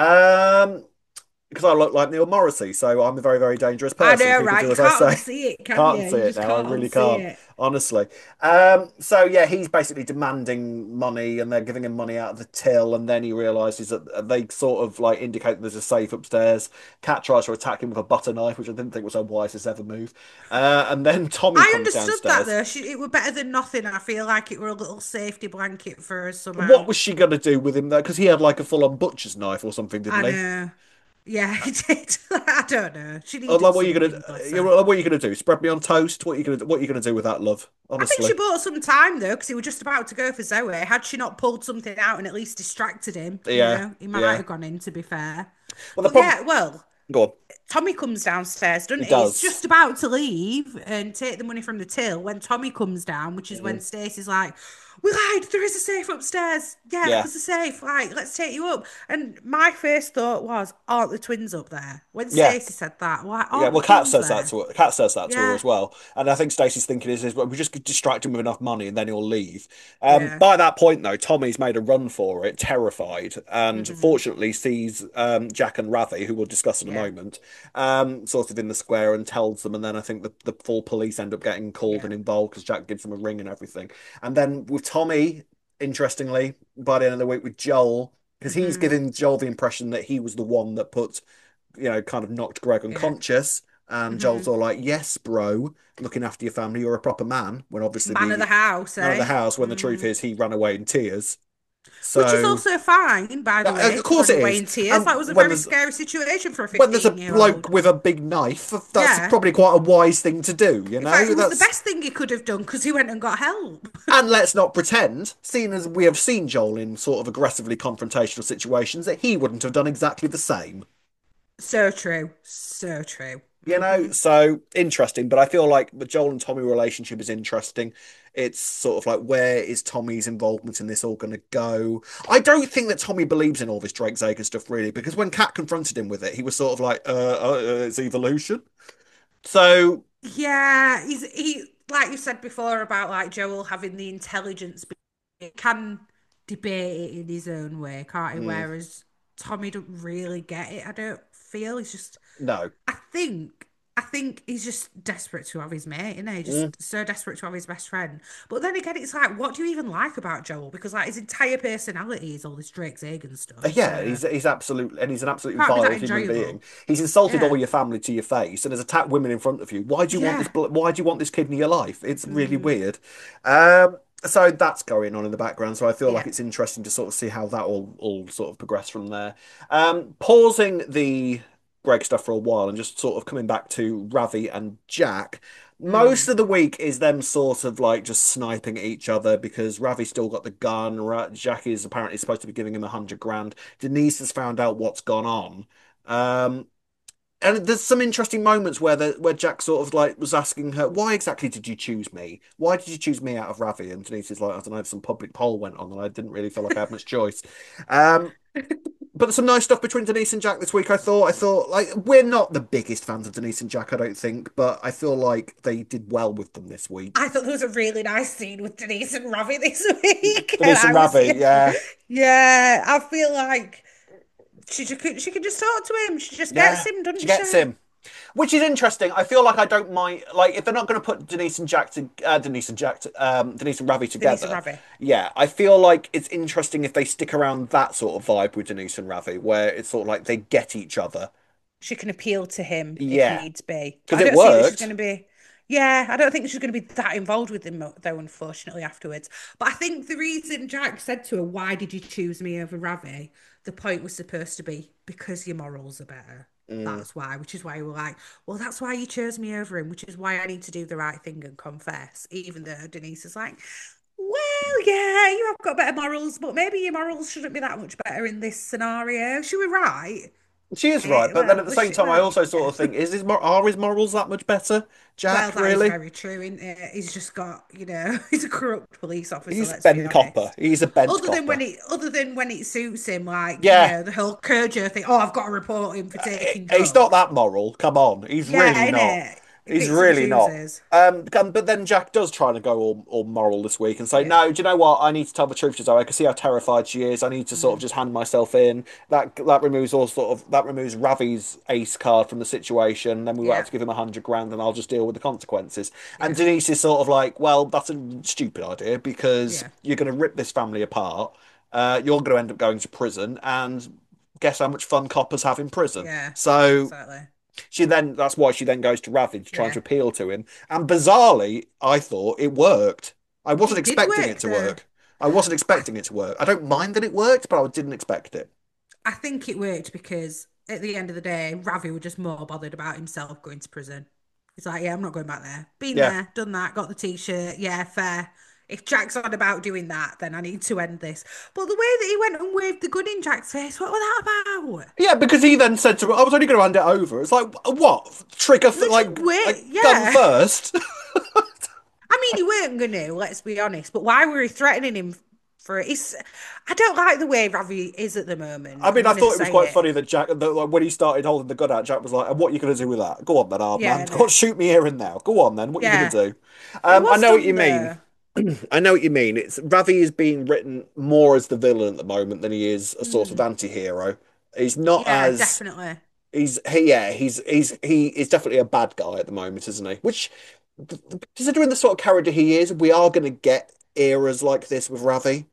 Speaker 5: Um, because I look like Neil Morrissey, so I'm a very, very dangerous
Speaker 4: I
Speaker 5: person.
Speaker 4: know,
Speaker 5: People
Speaker 4: right?
Speaker 5: do
Speaker 4: You
Speaker 5: as I
Speaker 4: can't
Speaker 5: say.
Speaker 4: unsee it, can you?
Speaker 5: Can't see
Speaker 4: You
Speaker 5: it
Speaker 4: just
Speaker 5: now. I
Speaker 4: can't
Speaker 5: really
Speaker 4: unsee
Speaker 5: can't,
Speaker 4: it.
Speaker 5: honestly. Um, so yeah, he's basically demanding money, and they're giving him money out of the till, and then he realizes that they sort of like indicate that there's a safe upstairs. Cat tries to attack him with a butter knife, which I didn't think was a wisest ever move. Uh, and then Tommy
Speaker 4: I
Speaker 5: comes
Speaker 4: understood that
Speaker 5: downstairs.
Speaker 4: though. She, it were better than nothing. I feel like it were a little safety blanket for her
Speaker 5: What
Speaker 4: somehow.
Speaker 5: was she gonna do with him there? Because he had like a full-on butcher's knife or something,
Speaker 4: I
Speaker 5: didn't he?
Speaker 4: know. Yeah, he did. I don't know. She
Speaker 5: Oh,
Speaker 4: needed
Speaker 5: like, what are you gonna,
Speaker 4: something, bless
Speaker 5: you
Speaker 4: her.
Speaker 5: like, what are you gonna do? Spread me on toast? What are you gonna, what are you gonna do with that, love?
Speaker 4: I think she
Speaker 5: Honestly,
Speaker 4: bought some time though, because he was just about to go for Zoe. Had she not pulled something out and at least distracted him, you
Speaker 5: yeah,
Speaker 4: know, he might
Speaker 5: yeah.
Speaker 4: have gone in, to be fair.
Speaker 5: Well, the
Speaker 4: But
Speaker 5: problem,
Speaker 4: yeah, well,
Speaker 5: go on.
Speaker 4: Tommy comes downstairs, doesn't
Speaker 5: He
Speaker 4: he? He's
Speaker 5: does.
Speaker 4: just about to leave and take the money from the till when Tommy comes down, which is when
Speaker 5: Mhm.
Speaker 4: Stacey's like, "We lied. There is a safe upstairs. Yeah,
Speaker 5: Yeah,
Speaker 4: there's a safe. Like, let's take you up." And my first thought was, "Aren't the twins up there?" When
Speaker 5: yeah.
Speaker 4: Stacey said that, why
Speaker 5: Yeah,
Speaker 4: aren't the
Speaker 5: well, Kat
Speaker 4: twins
Speaker 5: says that
Speaker 4: there?
Speaker 5: to her. Kat says that to her
Speaker 4: Yeah,
Speaker 5: as well, and I think Stacey's thinking is, is well, we just distract him with enough money, and then he'll leave. Um,
Speaker 4: yeah.
Speaker 5: by that point, though, Tommy's made a run for it, terrified, and
Speaker 4: Hmm.
Speaker 5: fortunately sees um, Jack and Ravi, who we'll discuss in a
Speaker 4: Yeah,
Speaker 5: moment, um, sort of in the square, and tells them, and then I think the, the full police end up getting called
Speaker 4: yeah.
Speaker 5: and involved because Jack gives them a ring and everything, and then with Tommy, interestingly, by the end of the week with Joel, because he's
Speaker 4: Hmm.
Speaker 5: giving Joel the impression that he was the one that put you know, kind of knocked Greg
Speaker 4: Yeah.
Speaker 5: unconscious. And
Speaker 4: Hmm.
Speaker 5: Joel's all like, "Yes, bro, looking after your family, you're a proper man." When obviously
Speaker 4: Man of the
Speaker 5: the
Speaker 4: house,
Speaker 5: man of the
Speaker 4: eh?
Speaker 5: house, when the truth
Speaker 4: Mm.
Speaker 5: is he ran away in tears.
Speaker 4: Which is
Speaker 5: So,
Speaker 4: also fine, by the
Speaker 5: uh,
Speaker 4: way,
Speaker 5: of
Speaker 4: to
Speaker 5: course
Speaker 4: run
Speaker 5: it
Speaker 4: away
Speaker 5: is.
Speaker 4: in tears. That
Speaker 5: And
Speaker 4: was a
Speaker 5: when
Speaker 4: very
Speaker 5: there's
Speaker 4: scary situation for a
Speaker 5: when there's a
Speaker 4: 15 year
Speaker 5: bloke
Speaker 4: old.
Speaker 5: with a big knife, that's
Speaker 4: Yeah.
Speaker 5: probably quite a wise thing to do. You
Speaker 4: In fact,
Speaker 5: know,
Speaker 4: it was the
Speaker 5: that's
Speaker 4: best thing he could have done because he went and got help.
Speaker 5: and let's not pretend, seeing as we have seen Joel in sort of aggressively confrontational situations, that he wouldn't have done exactly the same.
Speaker 4: So true. So true.
Speaker 5: You know,
Speaker 4: Hmm.
Speaker 5: so interesting. But I feel like the Joel and Tommy relationship is interesting. It's sort of like, where is Tommy's involvement in this all going to go? I don't think that Tommy believes in all this Drake Zager stuff, really, because when Kat confronted him with it, he was sort of like, uh, uh, uh it's evolution. So,
Speaker 4: Yeah, he's he like you said before about like Joel having the intelligence, but he can debate it in his own way, can't he?
Speaker 5: mm,
Speaker 4: Whereas Tommy don't really get it. I don't feel he's just.
Speaker 5: no.
Speaker 4: I think I think he's just desperate to have his mate, isn't he?
Speaker 5: Mm.
Speaker 4: Just so desperate to have his best friend. But then again, it's like, what do you even like about Joel? Because like his entire personality is all this Drake Sagan
Speaker 5: Uh,
Speaker 4: stuff.
Speaker 5: Yeah,
Speaker 4: So
Speaker 5: he's he's absolute and he's an absolutely
Speaker 4: can't be that
Speaker 5: vile human being.
Speaker 4: enjoyable.
Speaker 5: He's insulted all
Speaker 4: Yeah.
Speaker 5: your family to your face and has attacked women in front of you. Why do you want this?
Speaker 4: Yeah.
Speaker 5: bl- Why do you want this kid in your life? It's really
Speaker 4: Mm,
Speaker 5: weird. Um, so that's going on in the background. So I feel like
Speaker 4: yeah.
Speaker 5: it's interesting to sort of see how that all all sort of progress from there. Um, pausing the Greg stuff for a while and just sort of coming back to Ravi and Jack. Most
Speaker 4: Mm,
Speaker 5: of the week is them sort of like just sniping at each other because Ravi's still got the gun. Ra Jack is apparently supposed to be giving him a hundred grand. Denise has found out what's gone on. Um, and there's some interesting moments where the where Jack sort of like was asking her, "Why exactly did you choose me? Why did you choose me out of Ravi?" And Denise is like, "I don't know, some public poll went on, and I didn't really feel like I had much choice." Um, but there's some nice stuff between Denise and Jack this week. I thought, I thought, like, we're not the biggest fans of Denise and Jack, I don't think, but I feel like they did well with them this week.
Speaker 4: I thought there was a really nice scene with Denise and Ravi this week, and
Speaker 5: Denise
Speaker 4: I
Speaker 5: and
Speaker 4: was,
Speaker 5: Ravi, yeah,
Speaker 4: yeah, I feel like she just could, she can just talk to him. She just gets
Speaker 5: yeah,
Speaker 4: him,
Speaker 5: she
Speaker 4: doesn't
Speaker 5: gets
Speaker 4: she?
Speaker 5: him. Which is interesting. I feel like I don't mind, like, if they're not going to put Denise and Jack to uh, Denise and Jack, to, um, Denise and Ravi
Speaker 4: Denise and
Speaker 5: together.
Speaker 4: Ravi.
Speaker 5: Yeah, I feel like it's interesting if they stick around that sort of vibe with Denise and Ravi, where it's sort of like they get each other.
Speaker 4: She can appeal to him if
Speaker 5: Yeah,
Speaker 4: needs be. But
Speaker 5: because
Speaker 4: I
Speaker 5: it
Speaker 4: don't think that she's going
Speaker 5: worked.
Speaker 4: to be. Yeah, I don't think she's going to be that involved with him though, unfortunately, afterwards. But I think the reason Jack said to her, "Why did you choose me over Ravi?" The point was supposed to be because your morals are better.
Speaker 5: Mm.
Speaker 4: That's why, which is why we're like, well, that's why you chose me over him, which is why I need to do the right thing and confess, even though Denise is like, well, yeah, you have got better morals, but maybe your morals shouldn't be that much better in this scenario. She was right.
Speaker 5: She is right,
Speaker 4: Eh,
Speaker 5: but then at
Speaker 4: well,
Speaker 5: the
Speaker 4: was
Speaker 5: same
Speaker 4: she,
Speaker 5: time, I
Speaker 4: well,
Speaker 5: also sort
Speaker 4: yeah.
Speaker 5: of think, is his mor are his morals that much better,
Speaker 4: Well,
Speaker 5: Jack?
Speaker 4: that is
Speaker 5: Really?
Speaker 4: very true, isn't it? He's just got, you know, he's a corrupt police officer,
Speaker 5: He's
Speaker 4: let's be
Speaker 5: Ben Copper.
Speaker 4: honest.
Speaker 5: He's a bent
Speaker 4: Other than when
Speaker 5: copper.
Speaker 4: it, other than when it suits him, like, you
Speaker 5: Yeah,
Speaker 4: know, the whole Kerjo thing. Oh, I've got to report him for
Speaker 5: he-
Speaker 4: taking
Speaker 5: he's not
Speaker 4: drugs.
Speaker 5: that moral. Come on, he's
Speaker 4: Yeah,
Speaker 5: really not.
Speaker 4: innit? He
Speaker 5: He's
Speaker 4: picks and
Speaker 5: really not.
Speaker 4: chooses.
Speaker 5: Um, um, but then Jack does try to go all, all moral this week and say,
Speaker 4: Yeah.
Speaker 5: "No, do you know what? I need to tell the truth to Zoe. I can see how terrified she is. I need to sort of
Speaker 4: Mm,
Speaker 5: just hand myself in. That that removes all sort of that removes Ravi's ace card from the situation. Then we won't have
Speaker 4: yeah.
Speaker 5: to give him a hundred grand, and I'll just deal with the consequences." And
Speaker 4: Yeah.
Speaker 5: Denise is sort of like, "Well, that's a stupid idea because
Speaker 4: Yeah.
Speaker 5: you're going to rip this family apart. Uh, you're going to end up going to prison, and guess how much fun coppers have in prison."
Speaker 4: Yeah.
Speaker 5: So
Speaker 4: Exactly.
Speaker 5: she then that's why she then goes to Ravage trying to
Speaker 4: Yeah.
Speaker 5: appeal to him. And bizarrely, I thought it worked. I wasn't
Speaker 4: It did
Speaker 5: expecting it
Speaker 4: work
Speaker 5: to
Speaker 4: though.
Speaker 5: work. I wasn't
Speaker 4: I
Speaker 5: expecting it to work. I don't mind that it worked, but I didn't expect it.
Speaker 4: I think it worked because at the end of the day, Ravi was just more bothered about himself going to prison. He's like, yeah, I'm not going back there. Been
Speaker 5: Yeah.
Speaker 4: there, done that, got the t-shirt. Yeah, fair. If Jack's on about doing that, then I need to end this. But the way that he went and waved the gun in Jack's face, what was that about?
Speaker 5: Yeah, because he then said to her, I was only going to hand it over. It's like, what? Trigger,
Speaker 4: They
Speaker 5: like,
Speaker 4: just wait,
Speaker 5: like
Speaker 4: yeah.
Speaker 5: gun first?
Speaker 4: I mean, he weren't going to, let's be honest. But why were he threatening him for it? It's, I don't like the way Ravi is at the moment.
Speaker 5: I mean,
Speaker 4: I'm
Speaker 5: I thought it was
Speaker 4: say
Speaker 5: quite funny that Jack, that, like, when he started holding the gun out, Jack was like, and what are you going to do with that? Go on then, hard
Speaker 4: Yeah,
Speaker 5: man.
Speaker 4: no.
Speaker 5: Go on, shoot me here and now. Go on then. What are you
Speaker 4: Yeah.
Speaker 5: going to do?
Speaker 4: It
Speaker 5: Um, I
Speaker 4: was
Speaker 5: know what
Speaker 4: done
Speaker 5: you mean.
Speaker 4: though.
Speaker 5: I know what you mean. It's Ravi is being written more as the villain at the moment than he is a sort of anti-hero. He's not
Speaker 4: Yeah,
Speaker 5: as
Speaker 4: definitely.
Speaker 5: he's he yeah he's he's he is definitely a bad guy at the moment, isn't he? Which, considering the sort of character he is, we are going to get eras like this with Ravi.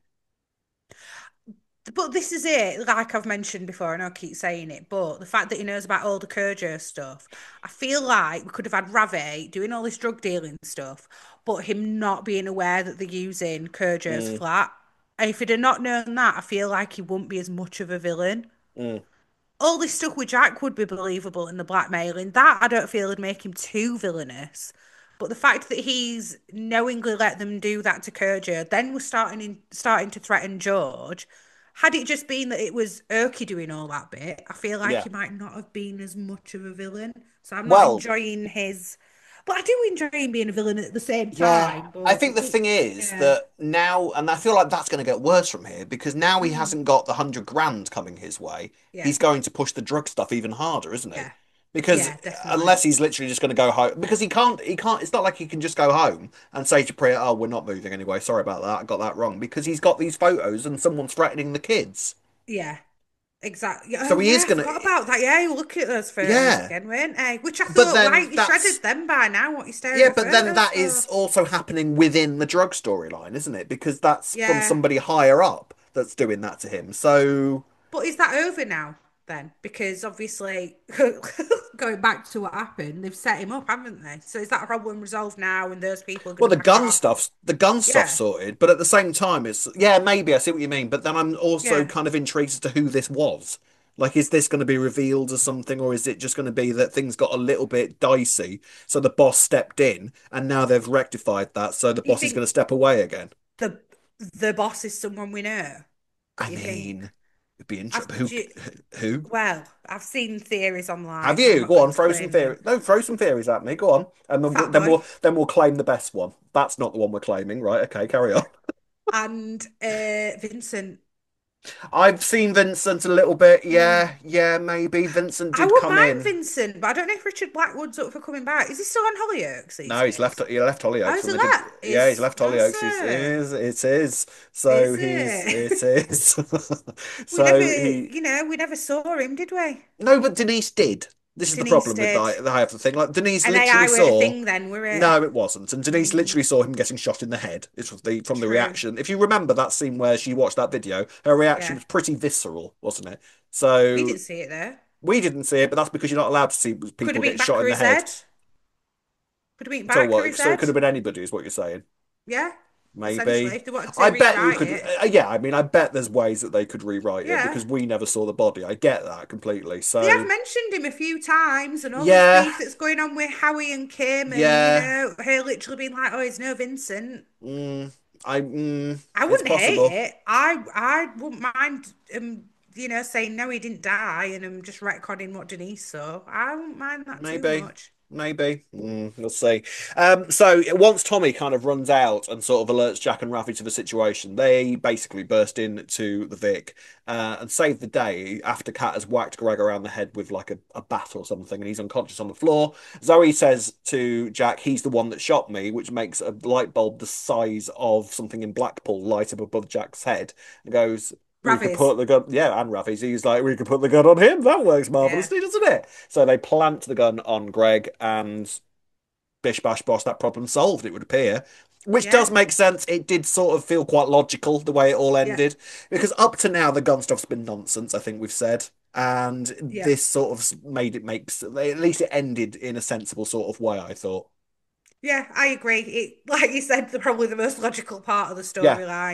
Speaker 4: But this is it, like I've mentioned before, and I'll keep saying it, but the fact that he knows about all the Kujir stuff, I feel like we could have had Ravi doing all this drug dealing stuff, but him not being aware that they're using Kujir's
Speaker 5: Mm.
Speaker 4: flat. And if he'd have not known that, I feel like he wouldn't be as much of a villain.
Speaker 5: Mm.
Speaker 4: All this stuff with Jack would be believable in the blackmailing. That I don't feel would make him too villainous. But the fact that he's knowingly let them do that to Kujir, then was starting in, starting to threaten George. Had it just been that it was Erky doing all that bit, I feel like
Speaker 5: Yeah.
Speaker 4: he might not have been as much of a villain. So I'm not
Speaker 5: Well-
Speaker 4: enjoying his. But I do enjoy him being a villain at the same
Speaker 5: Yeah,
Speaker 4: time. But
Speaker 5: I think the thing is
Speaker 4: yeah.
Speaker 5: that now, and I feel like that's going to get worse from here because now he
Speaker 4: Mm.
Speaker 5: hasn't got the hundred grand coming his way.
Speaker 4: Yeah.
Speaker 5: He's going to push the drug stuff even harder, isn't he?
Speaker 4: Yeah.
Speaker 5: Because
Speaker 4: Yeah, definitely.
Speaker 5: unless he's literally just going to go home, because he can't, he can't. It's not like he can just go home and say to Priya, "Oh, we're not moving anyway. Sorry about that. I got that wrong." Because he's got these photos and someone's threatening the kids.
Speaker 4: Yeah, exactly.
Speaker 5: So
Speaker 4: Oh,
Speaker 5: he
Speaker 4: yeah,
Speaker 5: is gonna-
Speaker 4: I forgot about that. Yeah, you look at those photos
Speaker 5: Yeah.
Speaker 4: again, weren't they? Which I
Speaker 5: But
Speaker 4: thought,
Speaker 5: then
Speaker 4: right, you
Speaker 5: that's-
Speaker 4: shredded them by now. What you staring
Speaker 5: Yeah,
Speaker 4: at
Speaker 5: but then
Speaker 4: photos
Speaker 5: that
Speaker 4: for?
Speaker 5: is also happening within the drug storyline, isn't it? Because that's from
Speaker 4: Yeah.
Speaker 5: somebody higher up that's doing that to him. So.
Speaker 4: But is that over now then? Because obviously, going back to what happened, they've set him up, haven't they? So is that problem resolved now? And those people are
Speaker 5: Well,
Speaker 4: gonna
Speaker 5: the
Speaker 4: back
Speaker 5: gun
Speaker 4: off?
Speaker 5: stuff's the gun
Speaker 4: Yeah.
Speaker 5: stuff sorted, but at the same time, it's yeah, maybe I see what you mean. But then I'm also
Speaker 4: Yeah.
Speaker 5: kind of intrigued as to who this was. Like, is this going to be revealed as something, or is it just going to be that things got a little bit dicey? So the boss stepped in, and now they've rectified that. So the
Speaker 4: You
Speaker 5: boss is
Speaker 4: think-
Speaker 5: going to step away again.
Speaker 4: The the boss is someone we know.
Speaker 5: I
Speaker 4: You think?
Speaker 5: mean, it'd be
Speaker 4: I've-
Speaker 5: interesting. Who?
Speaker 4: do you-
Speaker 5: Who?
Speaker 4: Well, I've seen theories online.
Speaker 5: Have
Speaker 4: I'm
Speaker 5: you?
Speaker 4: not
Speaker 5: Go
Speaker 4: going
Speaker 5: on,
Speaker 4: to
Speaker 5: throw
Speaker 4: claim
Speaker 5: some
Speaker 4: them.
Speaker 5: theories. No, throw some theories at me. Go on, and then, we'll,
Speaker 4: Fat
Speaker 5: then
Speaker 4: boy.
Speaker 5: we'll then we'll claim the best one. That's not the one we're claiming, right? Okay, carry on.
Speaker 4: And uh, Vincent.
Speaker 5: I've seen Vincent a little bit. Yeah, yeah, maybe Vincent
Speaker 4: I
Speaker 5: did
Speaker 4: wouldn't
Speaker 5: come
Speaker 4: mind
Speaker 5: in.
Speaker 4: Vincent, but I don't know if Richard Blackwood's up for coming back. Is he still on Hollyoaks? these
Speaker 5: No, he's
Speaker 4: days?
Speaker 5: left. He left Hollyoaks.
Speaker 4: Oh, is
Speaker 5: and
Speaker 4: he
Speaker 5: they did-
Speaker 4: left?
Speaker 5: Yeah, he's
Speaker 4: Is-
Speaker 5: left
Speaker 4: oh,
Speaker 5: Hollyoaks.
Speaker 4: sir.
Speaker 5: He's, it is. It is. So
Speaker 4: Is
Speaker 5: he's.
Speaker 4: it?
Speaker 5: It is.
Speaker 4: We
Speaker 5: so
Speaker 4: never,
Speaker 5: he.
Speaker 4: you know, we never saw him, did we?
Speaker 5: No, but Denise did. This is
Speaker 4: Denise
Speaker 5: the problem
Speaker 4: did.
Speaker 5: with the, I have the thing. Like Denise
Speaker 4: And
Speaker 5: literally
Speaker 4: A I were
Speaker 5: saw.
Speaker 4: a thing then, were it?
Speaker 5: No, it wasn't. And Denise literally saw him getting shot in the head. It was the from the
Speaker 4: True.
Speaker 5: reaction. If you remember that scene where she watched that video, her reaction
Speaker 4: Yeah.
Speaker 5: was pretty visceral, wasn't it? So
Speaker 4: We didn't see it there.
Speaker 5: we didn't see it, but that's because you're not allowed to see people
Speaker 4: Could have
Speaker 5: getting
Speaker 4: been back
Speaker 5: shot
Speaker 4: or
Speaker 5: in the
Speaker 4: his
Speaker 5: head.
Speaker 4: head. Could have been
Speaker 5: So
Speaker 4: back or
Speaker 5: what?
Speaker 4: his
Speaker 5: So it
Speaker 4: head.
Speaker 5: could have been anybody, is what you're saying?
Speaker 4: Yeah.
Speaker 5: Maybe.
Speaker 4: Essentially, if they wanted to
Speaker 5: I bet you
Speaker 4: rewrite
Speaker 5: could.
Speaker 4: it.
Speaker 5: uh, yeah, I mean, I bet there's ways that they could rewrite
Speaker 4: Yeah.
Speaker 5: it because we never saw the body. I get that completely. So
Speaker 4: They have mentioned him a few times, and all
Speaker 5: Yeah.
Speaker 4: the beef that's going on with Howie and Kim, and
Speaker 5: Yeah.
Speaker 4: you know, her literally being like, "Oh, he's no Vincent."
Speaker 5: mm, I. Mm,
Speaker 4: I
Speaker 5: it's
Speaker 4: wouldn't hate
Speaker 5: possible.
Speaker 4: it. I I wouldn't mind um you know saying no, he didn't die, and I'm just retconning what Denise saw. I wouldn't mind that
Speaker 5: Maybe.
Speaker 4: too much.
Speaker 5: Maybe. Mm, we'll see. Um, so once Tommy kind of runs out and sort of alerts Jack and Rafi to the situation, they basically burst into the Vic uh, and save the day after Kat has whacked Greg around the head with like a, a bat or something and he's unconscious on the floor. Zoe says to Jack, he's the one that shot me, which makes a light bulb the size of something in Blackpool light up above Jack's head and goes... We could
Speaker 4: Ravi's.
Speaker 5: put the gun, yeah, and Rafi's. He's like, we could put the gun on him. That works marvelously, doesn't it? So they plant the gun on Greg, and bish bash bosh, that problem solved. It would appear, which
Speaker 4: Yeah.
Speaker 5: does make sense. It did sort of feel quite logical the way it all ended, because up to now the gun stuff's been nonsense. I think we've said, and
Speaker 4: Yeah.
Speaker 5: this sort of made it make at least it ended in a sensible sort of way. I thought.
Speaker 4: Yeah, I agree. It, like you said, the probably the most logical part of the
Speaker 5: Yeah.
Speaker 4: storyline.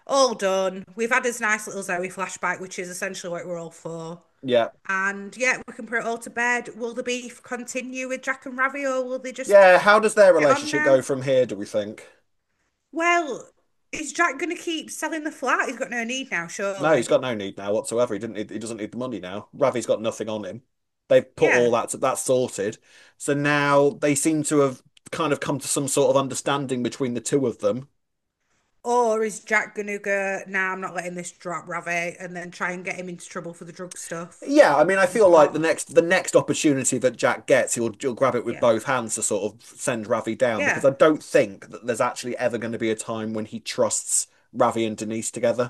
Speaker 4: all done. We've had this nice little Zoe flashback, which is essentially what we're all for.
Speaker 5: Yeah.
Speaker 4: And yeah, we can put it all to bed. Will the beef continue with Jack and Ravi, or will they just
Speaker 5: Yeah, how does their
Speaker 4: get on
Speaker 5: relationship
Speaker 4: now?
Speaker 5: go from here, do we think?
Speaker 4: Well, is Jack going to keep selling the flat? He's got no need now,
Speaker 5: No, he's
Speaker 4: surely.
Speaker 5: got no need now whatsoever. He didn't need, he doesn't need the money now. Ravi's got nothing on him. They've put
Speaker 4: Yeah.
Speaker 5: all that that's sorted. So now they seem to have kind of come to some sort of understanding between the two of them.
Speaker 4: Or is Jack going to go, nah, I'm not letting this drop, Ravi, and then try and get him into trouble for the drug stuff?
Speaker 5: Yeah, I mean, I
Speaker 4: He's
Speaker 5: feel like the
Speaker 4: got,
Speaker 5: next the next opportunity that Jack gets, he'll he'll grab it with
Speaker 4: yeah.
Speaker 5: both hands to sort of send Ravi down
Speaker 4: Yeah.
Speaker 5: because I don't think that there's actually ever going to be a time when he trusts Ravi and Denise together.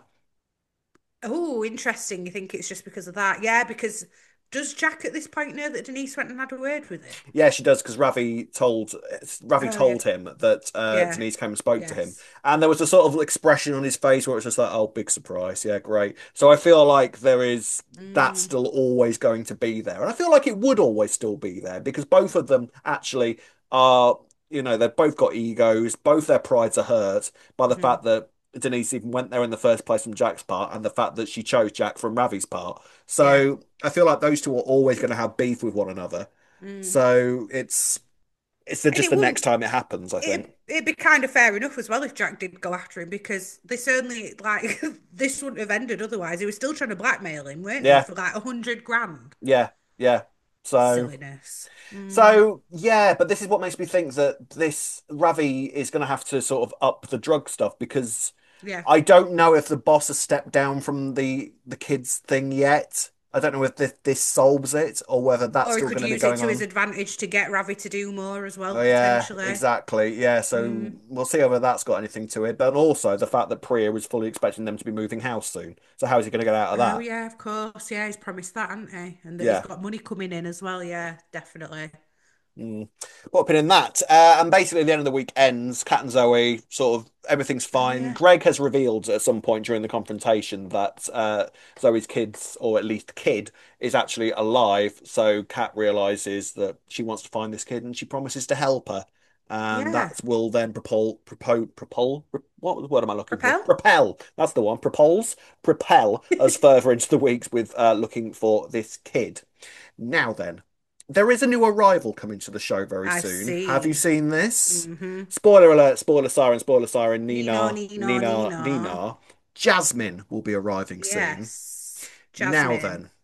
Speaker 4: Oh, interesting. You think it's just because of that? Yeah, because does Jack at this point know that Denise went and had a word with him?
Speaker 5: Yeah, she does because Ravi told Ravi
Speaker 4: Oh, yeah.
Speaker 5: told him that uh,
Speaker 4: Yeah.
Speaker 5: Denise came and spoke to him,
Speaker 4: Yes.
Speaker 5: and there was a sort of expression on his face where it's just like, "Oh, big surprise! Yeah, great." So I feel like there is that's
Speaker 4: Mm,
Speaker 5: still always going to be there, and I feel like it would always still be there because both of them actually are, you know, they've both got egos, both their prides are hurt by the
Speaker 4: mhm.
Speaker 5: fact that Denise even went there in the first place from Jack's part, and the fact that she chose Jack from Ravi's part.
Speaker 4: Yeah.
Speaker 5: So I feel like those two are always going to have beef with one another.
Speaker 4: Mm.
Speaker 5: So it's it's the,
Speaker 4: And
Speaker 5: just
Speaker 4: it
Speaker 5: the
Speaker 4: wouldn't
Speaker 5: next time it happens, I think.
Speaker 4: it it'd be kind of fair enough as well if Jack did go after him because they certainly like this wouldn't have ended otherwise. He was still trying to blackmail him, weren't they,
Speaker 5: Yeah,
Speaker 4: for like a hundred grand?
Speaker 5: yeah, yeah. So
Speaker 4: Silliness. Mm,
Speaker 5: so yeah, but this is what makes me think that this Ravi is going to have to sort of up the drug stuff because
Speaker 4: yeah.
Speaker 5: I don't know if the boss has stepped down from the the kids thing yet. I don't know if this, this solves it or whether that's
Speaker 4: Or he
Speaker 5: still
Speaker 4: could
Speaker 5: going to be
Speaker 4: use it
Speaker 5: going
Speaker 4: to his
Speaker 5: on.
Speaker 4: advantage to get Ravi to do more as well,
Speaker 5: Oh, yeah,
Speaker 4: potentially.
Speaker 5: exactly. Yeah, so
Speaker 4: Mm.
Speaker 5: we'll see whether that's got anything to it. But also the fact that Priya was fully expecting them to be moving house soon. So how is he going to get out of
Speaker 4: Oh
Speaker 5: that?
Speaker 4: yeah, of course. Yeah, he's promised that, hasn't he? And that he's
Speaker 5: Yeah.
Speaker 4: got money coming in as well. Yeah, definitely.
Speaker 5: Mm. What opinion in that? Uh, and basically, the end of the week ends. Kat and Zoe, sort of everything's
Speaker 4: Oh
Speaker 5: fine.
Speaker 4: yeah.
Speaker 5: Greg has revealed at some point during the confrontation that uh, Zoe's kids, or at least kid, is actually alive. So Kat realizes that she wants to find this kid, and she promises to help her. And
Speaker 4: Yeah.
Speaker 5: that will then propel, propel, propel. What word am I looking for?
Speaker 4: Propel?
Speaker 5: Propel. That's the one. Propels, propel us further into the weeks with uh, looking for this kid. Now then. There is a new arrival coming to the show very
Speaker 4: I've
Speaker 5: soon. Have you
Speaker 4: seen.
Speaker 5: seen this?
Speaker 4: Mm-hmm.
Speaker 5: Spoiler alert, spoiler siren, spoiler siren,
Speaker 4: Nino,
Speaker 5: Nina,
Speaker 4: Nino,
Speaker 5: Nina,
Speaker 4: Nino.
Speaker 5: Nina. Jasmine will be arriving soon.
Speaker 4: Yes.
Speaker 5: Now
Speaker 4: Jasmine.
Speaker 5: then,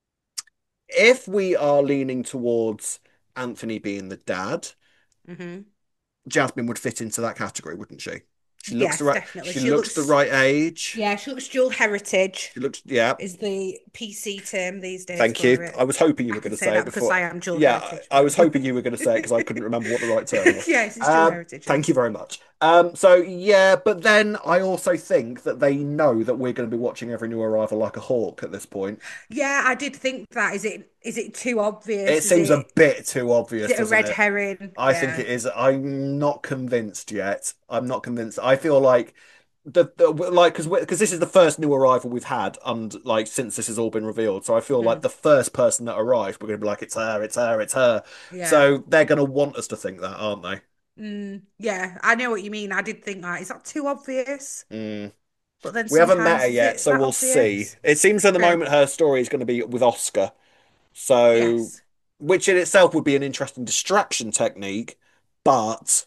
Speaker 5: if we are leaning towards Anthony being the dad,
Speaker 4: Mm-hmm.
Speaker 5: Jasmine would fit into that category, wouldn't she? She looks the
Speaker 4: Yes,
Speaker 5: right,
Speaker 4: definitely.
Speaker 5: she
Speaker 4: She
Speaker 5: looks the
Speaker 4: looks,
Speaker 5: right age.
Speaker 4: yeah, she looks dual heritage,
Speaker 5: She looks, yeah.
Speaker 4: is the P C term these days
Speaker 5: Thank you.
Speaker 4: for it.
Speaker 5: I was hoping you
Speaker 4: I
Speaker 5: were going
Speaker 4: can
Speaker 5: to
Speaker 4: say
Speaker 5: say it
Speaker 4: that because
Speaker 5: before.
Speaker 4: I am dual
Speaker 5: Yeah, I
Speaker 4: heritage,
Speaker 5: I was
Speaker 4: but
Speaker 5: hoping you were going to say it because I couldn't remember what the right term was.
Speaker 4: yes, it's dual
Speaker 5: Um,
Speaker 4: heritage.
Speaker 5: thank
Speaker 4: Yes.
Speaker 5: you very much. Um, so yeah, but then I also think that they know that we're going to be watching every new arrival like a hawk at this point.
Speaker 4: Yeah, I did think that. Is it is it too
Speaker 5: It
Speaker 4: obvious? Is
Speaker 5: seems a
Speaker 4: it
Speaker 5: bit too
Speaker 4: is
Speaker 5: obvious,
Speaker 4: it a
Speaker 5: doesn't
Speaker 4: red
Speaker 5: it?
Speaker 4: herring?
Speaker 5: I think
Speaker 4: Yeah.
Speaker 5: it is. I'm not convinced yet. I'm not convinced. I feel like the, the like because because this is the first new arrival we've had and like since this has all been revealed. So I feel like
Speaker 4: Mhm.
Speaker 5: the first person that arrived, we're gonna be like, it's her, it's her, it's her.
Speaker 4: Yeah.
Speaker 5: So they're gonna want us to think that, aren't they?
Speaker 4: Mm, yeah, I know what you mean. I did think that. Is that too obvious?
Speaker 5: Mm.
Speaker 4: But then
Speaker 5: We haven't met her
Speaker 4: sometimes is
Speaker 5: yet,
Speaker 4: it
Speaker 5: so
Speaker 4: that
Speaker 5: we'll see.
Speaker 4: obvious?
Speaker 5: It seems at the
Speaker 4: True.
Speaker 5: moment her story is going to be with Oscar, so
Speaker 4: Yes.
Speaker 5: which in itself would be an interesting distraction technique, but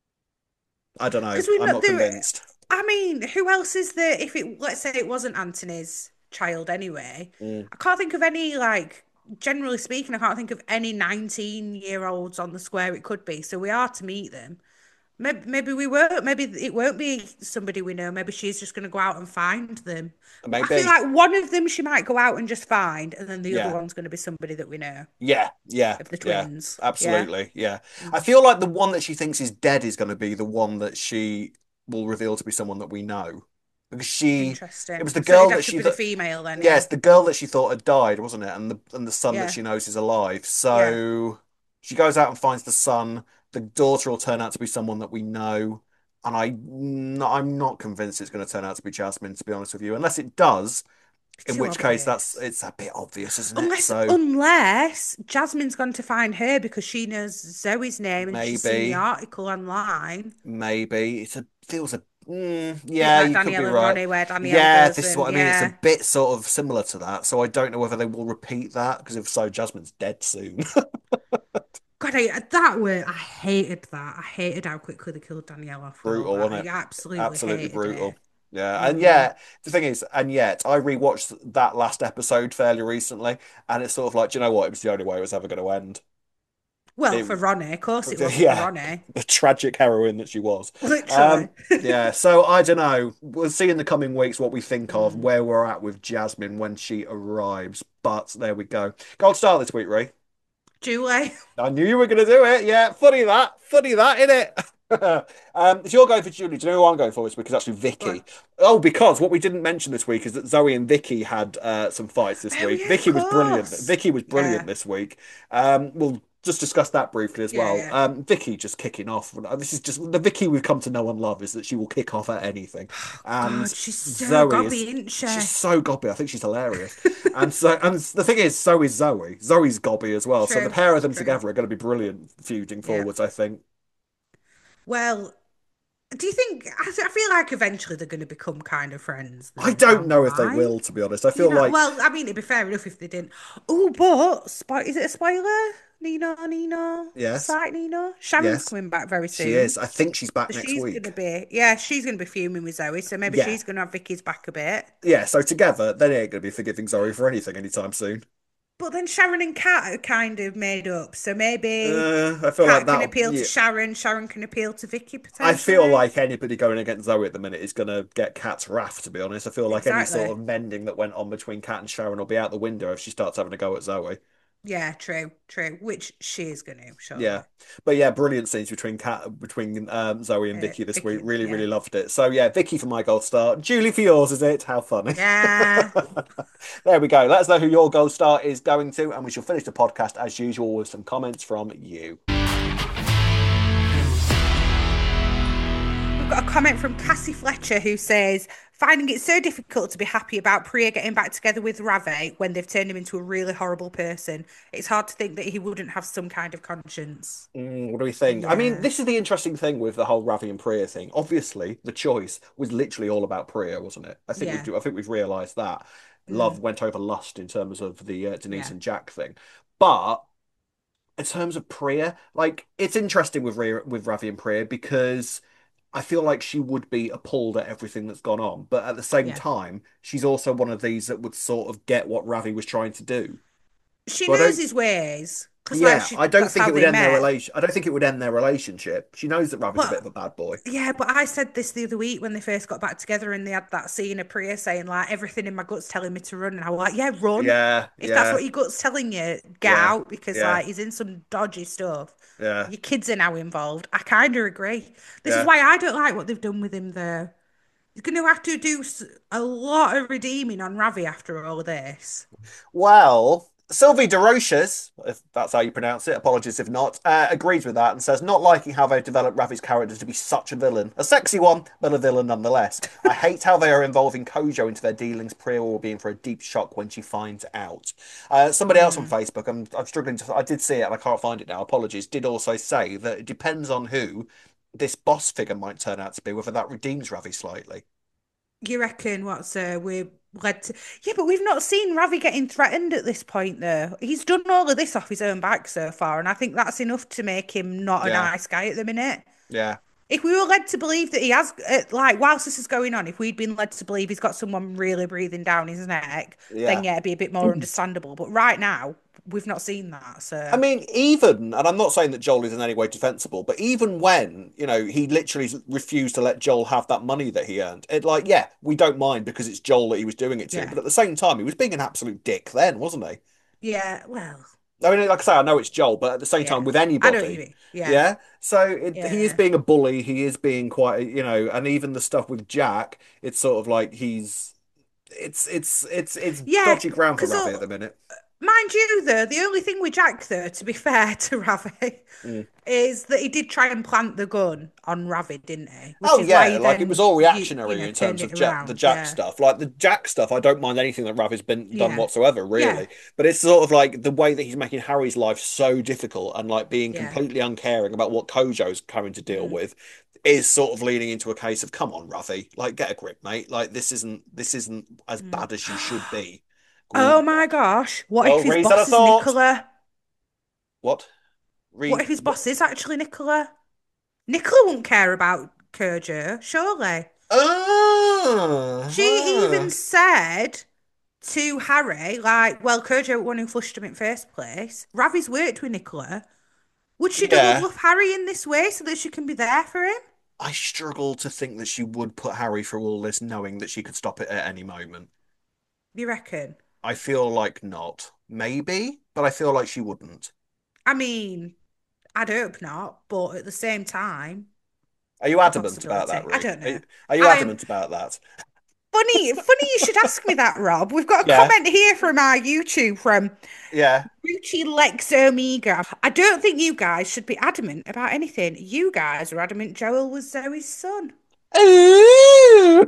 Speaker 5: I don't know.
Speaker 4: Because we
Speaker 5: I'm
Speaker 4: know
Speaker 5: not
Speaker 4: there.
Speaker 5: convinced.
Speaker 4: I mean, who else is there? If it, let's say it wasn't Anthony's child anyway,
Speaker 5: Mm.
Speaker 4: I can't think of any, like, generally speaking, I can't think of any nineteen year olds on the square it could be. So we are to meet them. Maybe, maybe we won't. Maybe it won't be somebody we know. Maybe she's just going to go out and find them. But I feel
Speaker 5: Maybe.
Speaker 4: like one of them she might go out and just find, and then the other
Speaker 5: Yeah.
Speaker 4: one's going to be somebody that we know
Speaker 5: Yeah, yeah,
Speaker 4: of the
Speaker 5: yeah,
Speaker 4: twins. Yeah.
Speaker 5: absolutely. Yeah. I
Speaker 4: Mm.
Speaker 5: feel like the one that she thinks is dead is going to be the one that she will reveal to be someone that we know. Because she, it was
Speaker 4: Interesting.
Speaker 5: the
Speaker 4: So it'd
Speaker 5: girl
Speaker 4: have
Speaker 5: that
Speaker 4: to
Speaker 5: she
Speaker 4: be the
Speaker 5: thought,
Speaker 4: female then, yeah.
Speaker 5: yes, the girl that she thought had died, wasn't it? And the and the son that
Speaker 4: Yeah.
Speaker 5: she knows is alive.
Speaker 4: Yeah.
Speaker 5: So she goes out and finds the son. The daughter will turn out to be someone that we know. And I, no, I'm not convinced it's going to turn out to be Jasmine, to be honest with you. Unless it does, in
Speaker 4: Too
Speaker 5: which case that's
Speaker 4: obvious.
Speaker 5: it's a bit obvious, isn't it?
Speaker 4: Unless,
Speaker 5: So
Speaker 4: unless Jasmine's gone to find her because she knows Zoe's name and she's seen the
Speaker 5: maybe.
Speaker 4: article online.
Speaker 5: Maybe it's a feels a mm,
Speaker 4: Bit
Speaker 5: yeah,
Speaker 4: like
Speaker 5: you could be
Speaker 4: Danielle and
Speaker 5: right.
Speaker 4: Ronnie, where Danielle
Speaker 5: Yeah,
Speaker 4: does,
Speaker 5: this is
Speaker 4: and
Speaker 5: what I mean. It's a
Speaker 4: yeah.
Speaker 5: bit sort of similar to that. So I don't know whether they will repeat that because if so, Jasmine's dead soon.
Speaker 4: God, I, that word, I hated that. I hated how quickly they killed Danielle off, though.
Speaker 5: Brutal, wasn't
Speaker 4: I
Speaker 5: it?
Speaker 4: absolutely
Speaker 5: Absolutely
Speaker 4: hated it.
Speaker 5: brutal. Yeah, and
Speaker 4: Mm.
Speaker 5: yeah, the thing is, and yet I rewatched that last episode fairly recently, and it's sort of like, do you know what? It was the only way it was ever going to end.
Speaker 4: Well,
Speaker 5: It
Speaker 4: for
Speaker 5: was,
Speaker 4: Ronnie, of course it was for
Speaker 5: yeah,
Speaker 4: Ronnie.
Speaker 5: the tragic heroine that she was.
Speaker 4: Literally.
Speaker 5: Um, yeah, so I don't know. We'll see in the coming weeks what we think of
Speaker 4: Mm.
Speaker 5: where we're at with Jasmine when she arrives. But there we go. Gold star this week, Ray.
Speaker 4: Julie.
Speaker 5: I knew you were going to do it. Yeah, funny that. Funny that, innit? um, if you're going for Julie, do you know who I'm going for this week? Is actually Vicky.
Speaker 4: What?
Speaker 5: Oh, because what we didn't mention this week is that Zoe and Vicky had uh, some fights this
Speaker 4: Oh,
Speaker 5: week.
Speaker 4: yeah, of
Speaker 5: Vicky was brilliant.
Speaker 4: course.
Speaker 5: Vicky was brilliant
Speaker 4: Yeah.
Speaker 5: this week. Um, we'll just discuss that briefly as
Speaker 4: Yeah,
Speaker 5: well.
Speaker 4: yeah.
Speaker 5: Um, Vicky just kicking off. This is just the Vicky we've come to know and love is that she will kick off at anything. And
Speaker 4: God, she's so
Speaker 5: Zoe is
Speaker 4: gobby, isn't she?
Speaker 5: she's so gobby. I think she's hilarious. And so, and the thing is, so is Zoe. Zoe's gobby as well. So the
Speaker 4: True,
Speaker 5: pair of them
Speaker 4: true.
Speaker 5: together are going to be brilliant feuding
Speaker 4: Yeah.
Speaker 5: forwards, I think.
Speaker 4: Well, do you think, I I feel like eventually they're going to become kind of friends
Speaker 5: I
Speaker 4: then,
Speaker 5: don't
Speaker 4: down
Speaker 5: know
Speaker 4: the
Speaker 5: if they
Speaker 4: line?
Speaker 5: will, to be honest. I
Speaker 4: You
Speaker 5: feel
Speaker 4: know,
Speaker 5: like,
Speaker 4: well, I mean, it'd be fair enough if they didn't. Oh, but spo- is it a spoiler? Nino, Nino,
Speaker 5: yes,
Speaker 4: sight Nino. Sharon's
Speaker 5: yes,
Speaker 4: coming back very soon.
Speaker 5: she is. I think she's back
Speaker 4: So
Speaker 5: next
Speaker 4: she's
Speaker 5: week.
Speaker 4: gonna be, yeah, she's gonna be fuming with Zoe. So maybe
Speaker 5: Yeah,
Speaker 4: she's gonna have Vicky's back a bit.
Speaker 5: yeah. So together, they ain't going to be forgiving Zoe for anything anytime soon.
Speaker 4: But then Sharon and Kat are kind of made up. So maybe
Speaker 5: Uh, I feel like
Speaker 4: Kat can
Speaker 5: that.
Speaker 4: appeal to
Speaker 5: Yeah,
Speaker 4: Sharon. Sharon can appeal to Vicky
Speaker 5: I feel
Speaker 4: potentially.
Speaker 5: like anybody going against Zoe at the minute is going to get Kat's wrath, to be honest. I feel like any sort
Speaker 4: Exactly.
Speaker 5: of mending that went on between Kat and Sharon will be out the window if she starts having a go at Zoe.
Speaker 4: Yeah, true, true. Which she is gonna,
Speaker 5: Yeah,
Speaker 4: surely.
Speaker 5: but yeah, brilliant scenes between Kat, between um, Zoe and
Speaker 4: Uh,
Speaker 5: Vicky this week.
Speaker 4: Vicky,
Speaker 5: Really,
Speaker 4: yeah.
Speaker 5: really loved it. So yeah, Vicky for my gold star. Julie for yours, is it? How funny.
Speaker 4: Yeah.
Speaker 5: There we go. Let us know who your gold star is going to, and we shall finish the podcast as usual with some comments from you.
Speaker 4: We've got a comment from Cassie Fletcher who says, finding it so difficult to be happy about Priya getting back together with Ravi when they've turned him into a really horrible person. It's hard to think that he wouldn't have some kind of conscience.
Speaker 5: Mm, what do we think? I mean,
Speaker 4: Yeah.
Speaker 5: this is the interesting thing with the whole Ravi and Priya thing. Obviously, the choice was literally all about Priya, wasn't it? I think
Speaker 4: Yeah.
Speaker 5: we've I think we've realised that love
Speaker 4: Mm.
Speaker 5: went over lust in terms of the uh, Denise
Speaker 4: Yeah.
Speaker 5: and Jack thing, but in terms of Priya, like it's interesting with Rhea, with Ravi and Priya because I feel like she would be appalled at everything that's gone on, but at the same
Speaker 4: Yeah.
Speaker 5: time, she's also one of these that would sort of get what Ravi was trying to do.
Speaker 4: She
Speaker 5: So I
Speaker 4: knows
Speaker 5: don't,
Speaker 4: his ways because, like,
Speaker 5: yeah,
Speaker 4: she,
Speaker 5: I don't
Speaker 4: that's
Speaker 5: think
Speaker 4: how
Speaker 5: it would
Speaker 4: they
Speaker 5: end their
Speaker 4: met.
Speaker 5: relation. I don't think it would end their relationship. She knows that Ravi's a bit
Speaker 4: But
Speaker 5: of a bad boy.
Speaker 4: yeah, but I said this the other week when they first got back together and they had that scene of Priya saying, like, everything in my gut's telling me to run. And I was like, yeah, run.
Speaker 5: Yeah,
Speaker 4: If that's
Speaker 5: yeah,
Speaker 4: what your gut's telling you, get
Speaker 5: yeah,
Speaker 4: out because,
Speaker 5: yeah,
Speaker 4: like, he's in some dodgy stuff.
Speaker 5: yeah,
Speaker 4: Your kids are now involved. I kind of agree. This is
Speaker 5: yeah.
Speaker 4: why I don't like what they've done with him there. He's going to have to do s- a lot of redeeming on Ravi after all of this.
Speaker 5: Well, Sylvie DeRoches, if that's how you pronounce it, apologies if not, uh, agrees with that and says, not liking how they've developed Ravi's character to be such a villain. A sexy one, but a villain nonetheless. I hate how they are involving Kojo into their dealings. Priya will be in for a deep shock when she finds out. Uh, somebody else on
Speaker 4: Mm.
Speaker 5: Facebook, I'm, I'm struggling to, I did see it and I can't find it now, apologies, did also say that it depends on who this boss figure might turn out to be, whether that redeems Ravi slightly.
Speaker 4: You reckon what's uh, we're led to? Yeah, but we've not seen Ravi getting threatened at this point, though. He's done all of this off his own back so far, and I think that's enough to make him not a
Speaker 5: Yeah,
Speaker 4: nice guy at the minute.
Speaker 5: yeah,
Speaker 4: If we were led to believe that he has, uh, like, whilst this is going on, if we'd been led to believe he's got someone really breathing down his neck,
Speaker 5: yeah.
Speaker 4: then yeah, it'd be a bit more understandable. But right now, we've not seen that,
Speaker 5: I
Speaker 4: so
Speaker 5: mean, even, and I'm not saying that Joel is in any way defensible, but even when, you know, he literally refused to let Joel have that money that he earned, it like, yeah, we don't mind because it's Joel that he was doing it to.
Speaker 4: yeah,
Speaker 5: But at the same time, he was being an absolute dick then, wasn't he?
Speaker 4: yeah. Well,
Speaker 5: I mean, like I say, I know it's Joel, but at the same time,
Speaker 4: yeah.
Speaker 5: with
Speaker 4: I know what you
Speaker 5: anybody,
Speaker 4: mean. Yeah,
Speaker 5: yeah. So it, he is
Speaker 4: yeah,
Speaker 5: being a bully. He is being quite, you know, and even the stuff with Jack, it's sort of like he's, it's, it's, it's, it's
Speaker 4: yeah.
Speaker 5: dodgy ground for
Speaker 4: Because
Speaker 5: Ravi at the minute.
Speaker 4: mind you, though, the only thing with Jack, though, to be fair to Ravi,
Speaker 5: Mm.
Speaker 4: is that he did try and plant the gun on Ravi, didn't he? Which
Speaker 5: Oh
Speaker 4: is why
Speaker 5: yeah,
Speaker 4: he
Speaker 5: like it
Speaker 4: then
Speaker 5: was all
Speaker 4: you, you
Speaker 5: reactionary
Speaker 4: know
Speaker 5: in
Speaker 4: turned
Speaker 5: terms of
Speaker 4: it
Speaker 5: Jack, the
Speaker 4: around.
Speaker 5: Jack
Speaker 4: Yeah,
Speaker 5: stuff. Like the Jack stuff, I don't mind anything that Rav has been done
Speaker 4: yeah,
Speaker 5: whatsoever,
Speaker 4: yeah,
Speaker 5: really. But it's sort of like the way that he's making Harry's life so difficult and like being
Speaker 4: yeah.
Speaker 5: completely uncaring about what Kojo's having to deal
Speaker 4: Mm.
Speaker 5: with. is sort of leaning into a case of, come on, Ruffy, like get a grip, mate. Like this isn't this isn't as
Speaker 4: Mm.
Speaker 5: bad as you should be.
Speaker 4: Oh
Speaker 5: Group.
Speaker 4: my gosh. What
Speaker 5: Oh,
Speaker 4: if his
Speaker 5: Reese had a
Speaker 4: boss is
Speaker 5: thought.
Speaker 4: Nicola?
Speaker 5: What?
Speaker 4: What
Speaker 5: Read
Speaker 4: if his
Speaker 5: what?
Speaker 4: boss is actually Nicola? Nicola won't care about Kerjo, surely. She even
Speaker 5: Ah,
Speaker 4: said to Harry, like, well, Kerjo was one who flushed him in first place. Ravi's worked with Nicola. Would she double
Speaker 5: yeah.
Speaker 4: bluff Harry in this way so that she can be there for him?
Speaker 5: I struggle to think that she would put Harry through all this, knowing that she could stop it at any moment.
Speaker 4: You reckon?
Speaker 5: I feel like not. Maybe, but I feel like she wouldn't.
Speaker 4: I mean, I'd hope not, but at the same time,
Speaker 5: Are you
Speaker 4: a
Speaker 5: adamant about
Speaker 4: possibility.
Speaker 5: that,
Speaker 4: I
Speaker 5: Ree?
Speaker 4: don't
Speaker 5: Are
Speaker 4: know.
Speaker 5: you, are you
Speaker 4: I'm
Speaker 5: adamant about that?
Speaker 4: funny. Funny you should ask me that, Rob. We've got a
Speaker 5: Yeah,
Speaker 4: comment here from our YouTube from
Speaker 5: yeah.
Speaker 4: Ruchi Lex Omega. I don't think you guys should be adamant about anything. You guys were adamant Joel was Zoe's son.
Speaker 5: Ooh.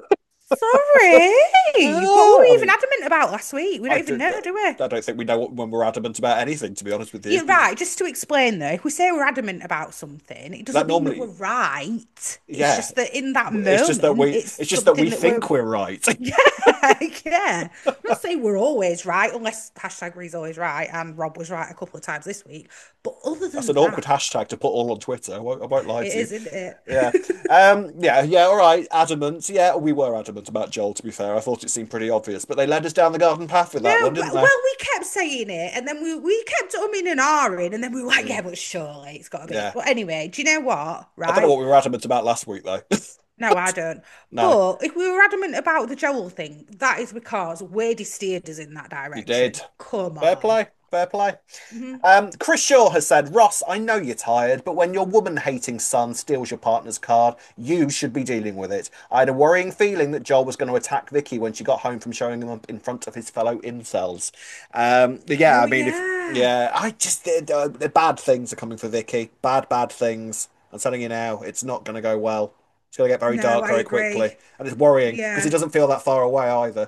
Speaker 4: Sorry. What were we
Speaker 5: Oh, I
Speaker 4: even
Speaker 5: mean,
Speaker 4: adamant about last week? We
Speaker 5: I
Speaker 4: don't even
Speaker 5: don't,
Speaker 4: know, do we?
Speaker 5: I don't think we know what, when we're adamant about anything, to be honest with you.
Speaker 4: You're right. Just to explain, though, if we say we're adamant about something, it
Speaker 5: That
Speaker 4: doesn't mean that we're
Speaker 5: normally,
Speaker 4: right. It's
Speaker 5: yeah.
Speaker 4: just that in that
Speaker 5: It's just that
Speaker 4: moment,
Speaker 5: we,
Speaker 4: it's
Speaker 5: it's just that we
Speaker 4: something that we're.
Speaker 5: think we're right.
Speaker 4: Yeah, yeah. I'm not saying we're always right, unless hashtag Ree's always right, and Rob was right a couple of times this week. But other
Speaker 5: That's
Speaker 4: than
Speaker 5: an awkward
Speaker 4: that,
Speaker 5: hashtag to put all on Twitter. I won't, I won't lie
Speaker 4: it
Speaker 5: to you.
Speaker 4: is, isn't
Speaker 5: Yeah.
Speaker 4: it?
Speaker 5: Um, yeah, yeah, all right. Adamant. Yeah, we were adamant about Joel, to be fair. I thought it seemed pretty obvious, but they led us down the garden path with that
Speaker 4: No,
Speaker 5: one,
Speaker 4: but
Speaker 5: didn't
Speaker 4: well,
Speaker 5: they?
Speaker 4: we kept saying it, and then we we kept umming and ahhing, and then we were like,
Speaker 5: Mm,
Speaker 4: yeah, but surely it's got to be.
Speaker 5: yeah.
Speaker 4: But anyway, do you know what?
Speaker 5: I don't know
Speaker 4: Right?
Speaker 5: what we were adamant about last week, though.
Speaker 4: No, I don't.
Speaker 5: No,
Speaker 4: But if we were adamant about the Joel thing, that is because Wadey steered us in that
Speaker 5: you did.
Speaker 4: direction. Come
Speaker 5: Fair
Speaker 4: on.
Speaker 5: play. Fair play.
Speaker 4: Hmm.
Speaker 5: Um, Chris Shaw has said, Ross, I know you're tired, but when your woman-hating son steals your partner's card, you should be dealing with it. I had a worrying feeling that Joel was going to attack Vicky when she got home from showing him up in front of his fellow incels. Um, yeah,
Speaker 4: Oh
Speaker 5: I mean, if
Speaker 4: yeah.
Speaker 5: yeah, I just uh, the bad things are coming for Vicky. Bad, bad things. I'm telling you now, it's not going to go well. It's going to get very
Speaker 4: No,
Speaker 5: dark
Speaker 4: I
Speaker 5: very quickly,
Speaker 4: agree.
Speaker 5: and it's worrying because it
Speaker 4: Yeah.
Speaker 5: doesn't feel that far away either.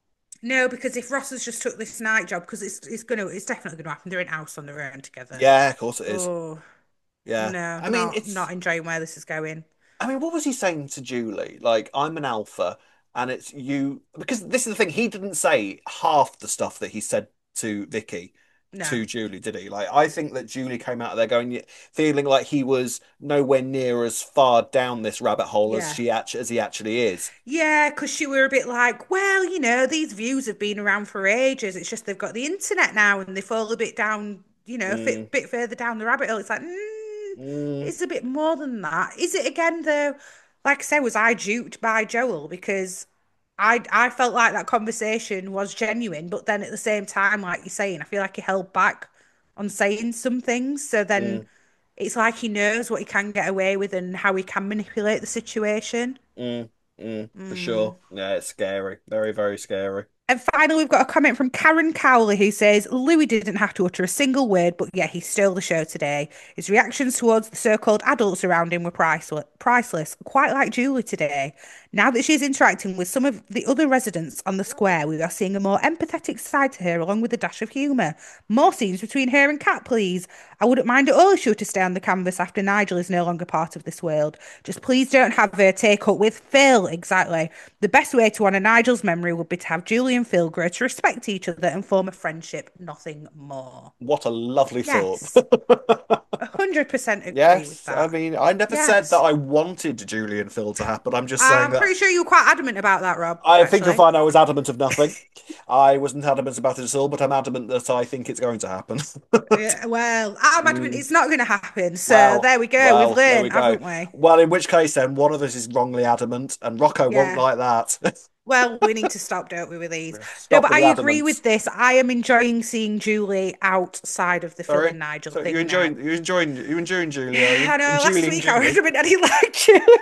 Speaker 4: No, because if Ross has just took this night job, because it's it's gonna it's definitely gonna happen. They're in house on their own together.
Speaker 5: Yeah, of course it is.
Speaker 4: Oh
Speaker 5: Yeah,
Speaker 4: no,
Speaker 5: I mean,
Speaker 4: not
Speaker 5: it's
Speaker 4: not enjoying where this is going.
Speaker 5: I mean, what was he saying to Julie? Like, I'm an alpha, and it's you. Because this is the thing, he didn't say half the stuff that he said to Vicky
Speaker 4: No.
Speaker 5: to Julie, did he? Like, I think that Julie came out of there going, feeling like he was nowhere near as far down this rabbit hole as
Speaker 4: Yeah.
Speaker 5: she actually as he actually is.
Speaker 4: Yeah, because she were a bit like, well, you know, these views have been around for ages. It's just they've got the internet now and they fall a bit down, you know, a
Speaker 5: Mm,
Speaker 4: bit, bit further down the rabbit hole. It's like, mm,
Speaker 5: mm,
Speaker 4: it's a bit more than that. Is it again, though? Like I said, was I duped by Joel? Because I I felt like that conversation was genuine, but then at the same time, like you're saying, I feel like he held back on saying some things. So then
Speaker 5: mm,
Speaker 4: it's like he knows what he can get away with and how he can manipulate the situation.
Speaker 5: mm, mm, for
Speaker 4: Mm.
Speaker 5: sure. Yeah, it's scary. Very, very scary.
Speaker 4: And finally, we've got a comment from Karen Cowley who says Louis didn't have to utter a single word, but yeah, he stole the show today. His reactions towards the so-called adults around him were priceless, priceless, quite like Julie today. Now that she's interacting with some of the other residents on the square, we are seeing a more empathetic side to her, along with a dash of humour. More scenes between her and Kat, please. I wouldn't mind at all if she were to stay on the canvas after Nigel is no longer part of this world. Just please don't have her take up with Phil. Exactly. The best way to honour Nigel's memory would be to have Julie and Phil grow to respect each other and form a friendship, nothing more.
Speaker 5: What a lovely thought.
Speaker 4: Yes, one hundred percent agree with
Speaker 5: Yes, I
Speaker 4: that.
Speaker 5: mean, I never said that
Speaker 4: Yes.
Speaker 5: I wanted Julie and Phil to happen. I'm just saying
Speaker 4: I'm
Speaker 5: that
Speaker 4: pretty sure you were quite adamant about that, Rob,
Speaker 5: I think you'll
Speaker 4: actually.
Speaker 5: find I was adamant of nothing. I wasn't adamant about it at all, but I'm adamant that I think it's going to happen.
Speaker 4: Yeah, well, I'm adamant
Speaker 5: Mm,
Speaker 4: it's not going to happen. So
Speaker 5: well,
Speaker 4: there we go. We've
Speaker 5: well, there we
Speaker 4: learned,
Speaker 5: go.
Speaker 4: haven't we?
Speaker 5: Well, in which case then, one of us is wrongly adamant, and Rocco won't
Speaker 4: Yeah.
Speaker 5: like that.
Speaker 4: Well, we need to stop, don't we, with these? No,
Speaker 5: Stop
Speaker 4: but
Speaker 5: with
Speaker 4: I
Speaker 5: the
Speaker 4: agree
Speaker 5: adamants.
Speaker 4: with this. I am enjoying seeing Julie outside of the Phil
Speaker 5: Sorry.
Speaker 4: and Nigel
Speaker 5: So you
Speaker 4: thing now.
Speaker 5: enjoying you enjoying you enjoying Julie, are you?
Speaker 4: I know, last
Speaker 5: Enjoying
Speaker 4: week I was
Speaker 5: Julie.
Speaker 4: adamant I didn't like you.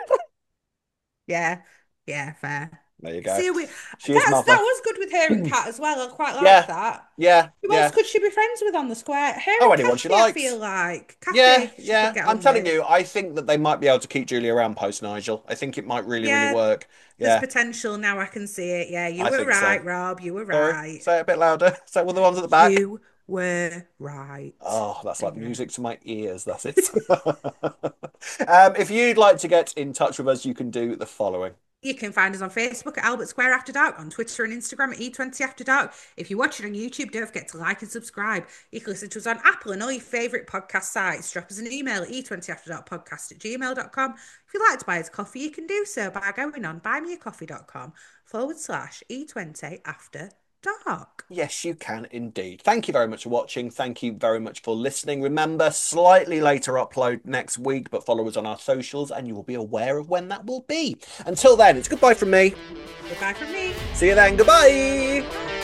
Speaker 4: Yeah, yeah, fair.
Speaker 5: There you go.
Speaker 4: See, we
Speaker 5: She is
Speaker 4: that's that
Speaker 5: mother.
Speaker 4: was good with her and Kat as well. I quite like
Speaker 5: Yeah,
Speaker 4: that.
Speaker 5: yeah,
Speaker 4: Who else
Speaker 5: yeah.
Speaker 4: could she be friends with on the square? Her
Speaker 5: Oh,
Speaker 4: and
Speaker 5: anyone she
Speaker 4: Kathy, I feel
Speaker 5: likes.
Speaker 4: like.
Speaker 5: Yeah,
Speaker 4: Kathy, she could
Speaker 5: yeah.
Speaker 4: get
Speaker 5: I'm
Speaker 4: on
Speaker 5: telling
Speaker 4: with.
Speaker 5: you, I think that they might be able to keep Julie around post Nigel. I think it might really, really
Speaker 4: Yeah,
Speaker 5: work.
Speaker 4: there's
Speaker 5: Yeah,
Speaker 4: potential now. I can see it. Yeah, you
Speaker 5: I
Speaker 4: were
Speaker 5: think so.
Speaker 4: right, Rob. You were
Speaker 5: Sorry,
Speaker 4: right.
Speaker 5: say it a bit louder. Say it with the ones at the back.
Speaker 4: You were right.
Speaker 5: Oh, that's like music to my ears. That's it. um, if you'd like to get in touch with us, you can do the following.
Speaker 4: You can find us on Facebook at Albert Square After Dark, on Twitter and Instagram at E twenty After Dark. If you're watching on YouTube, don't forget to like and subscribe. You can listen to us on Apple and all your favourite podcast sites. Drop us an email at e twenty after dark podcast at gmail dot com. If you'd like to buy us coffee, you can do so by going on buymeacoffee.com forward slash E20 After Dark.
Speaker 5: Yes, you can indeed. Thank you very much for watching. Thank you very much for listening. Remember, slightly later upload next week, but follow us on our socials and you will be aware of when that will be. Until then, it's goodbye from me.
Speaker 4: Goodbye from me.
Speaker 5: See you then. Goodbye.
Speaker 4: Bye.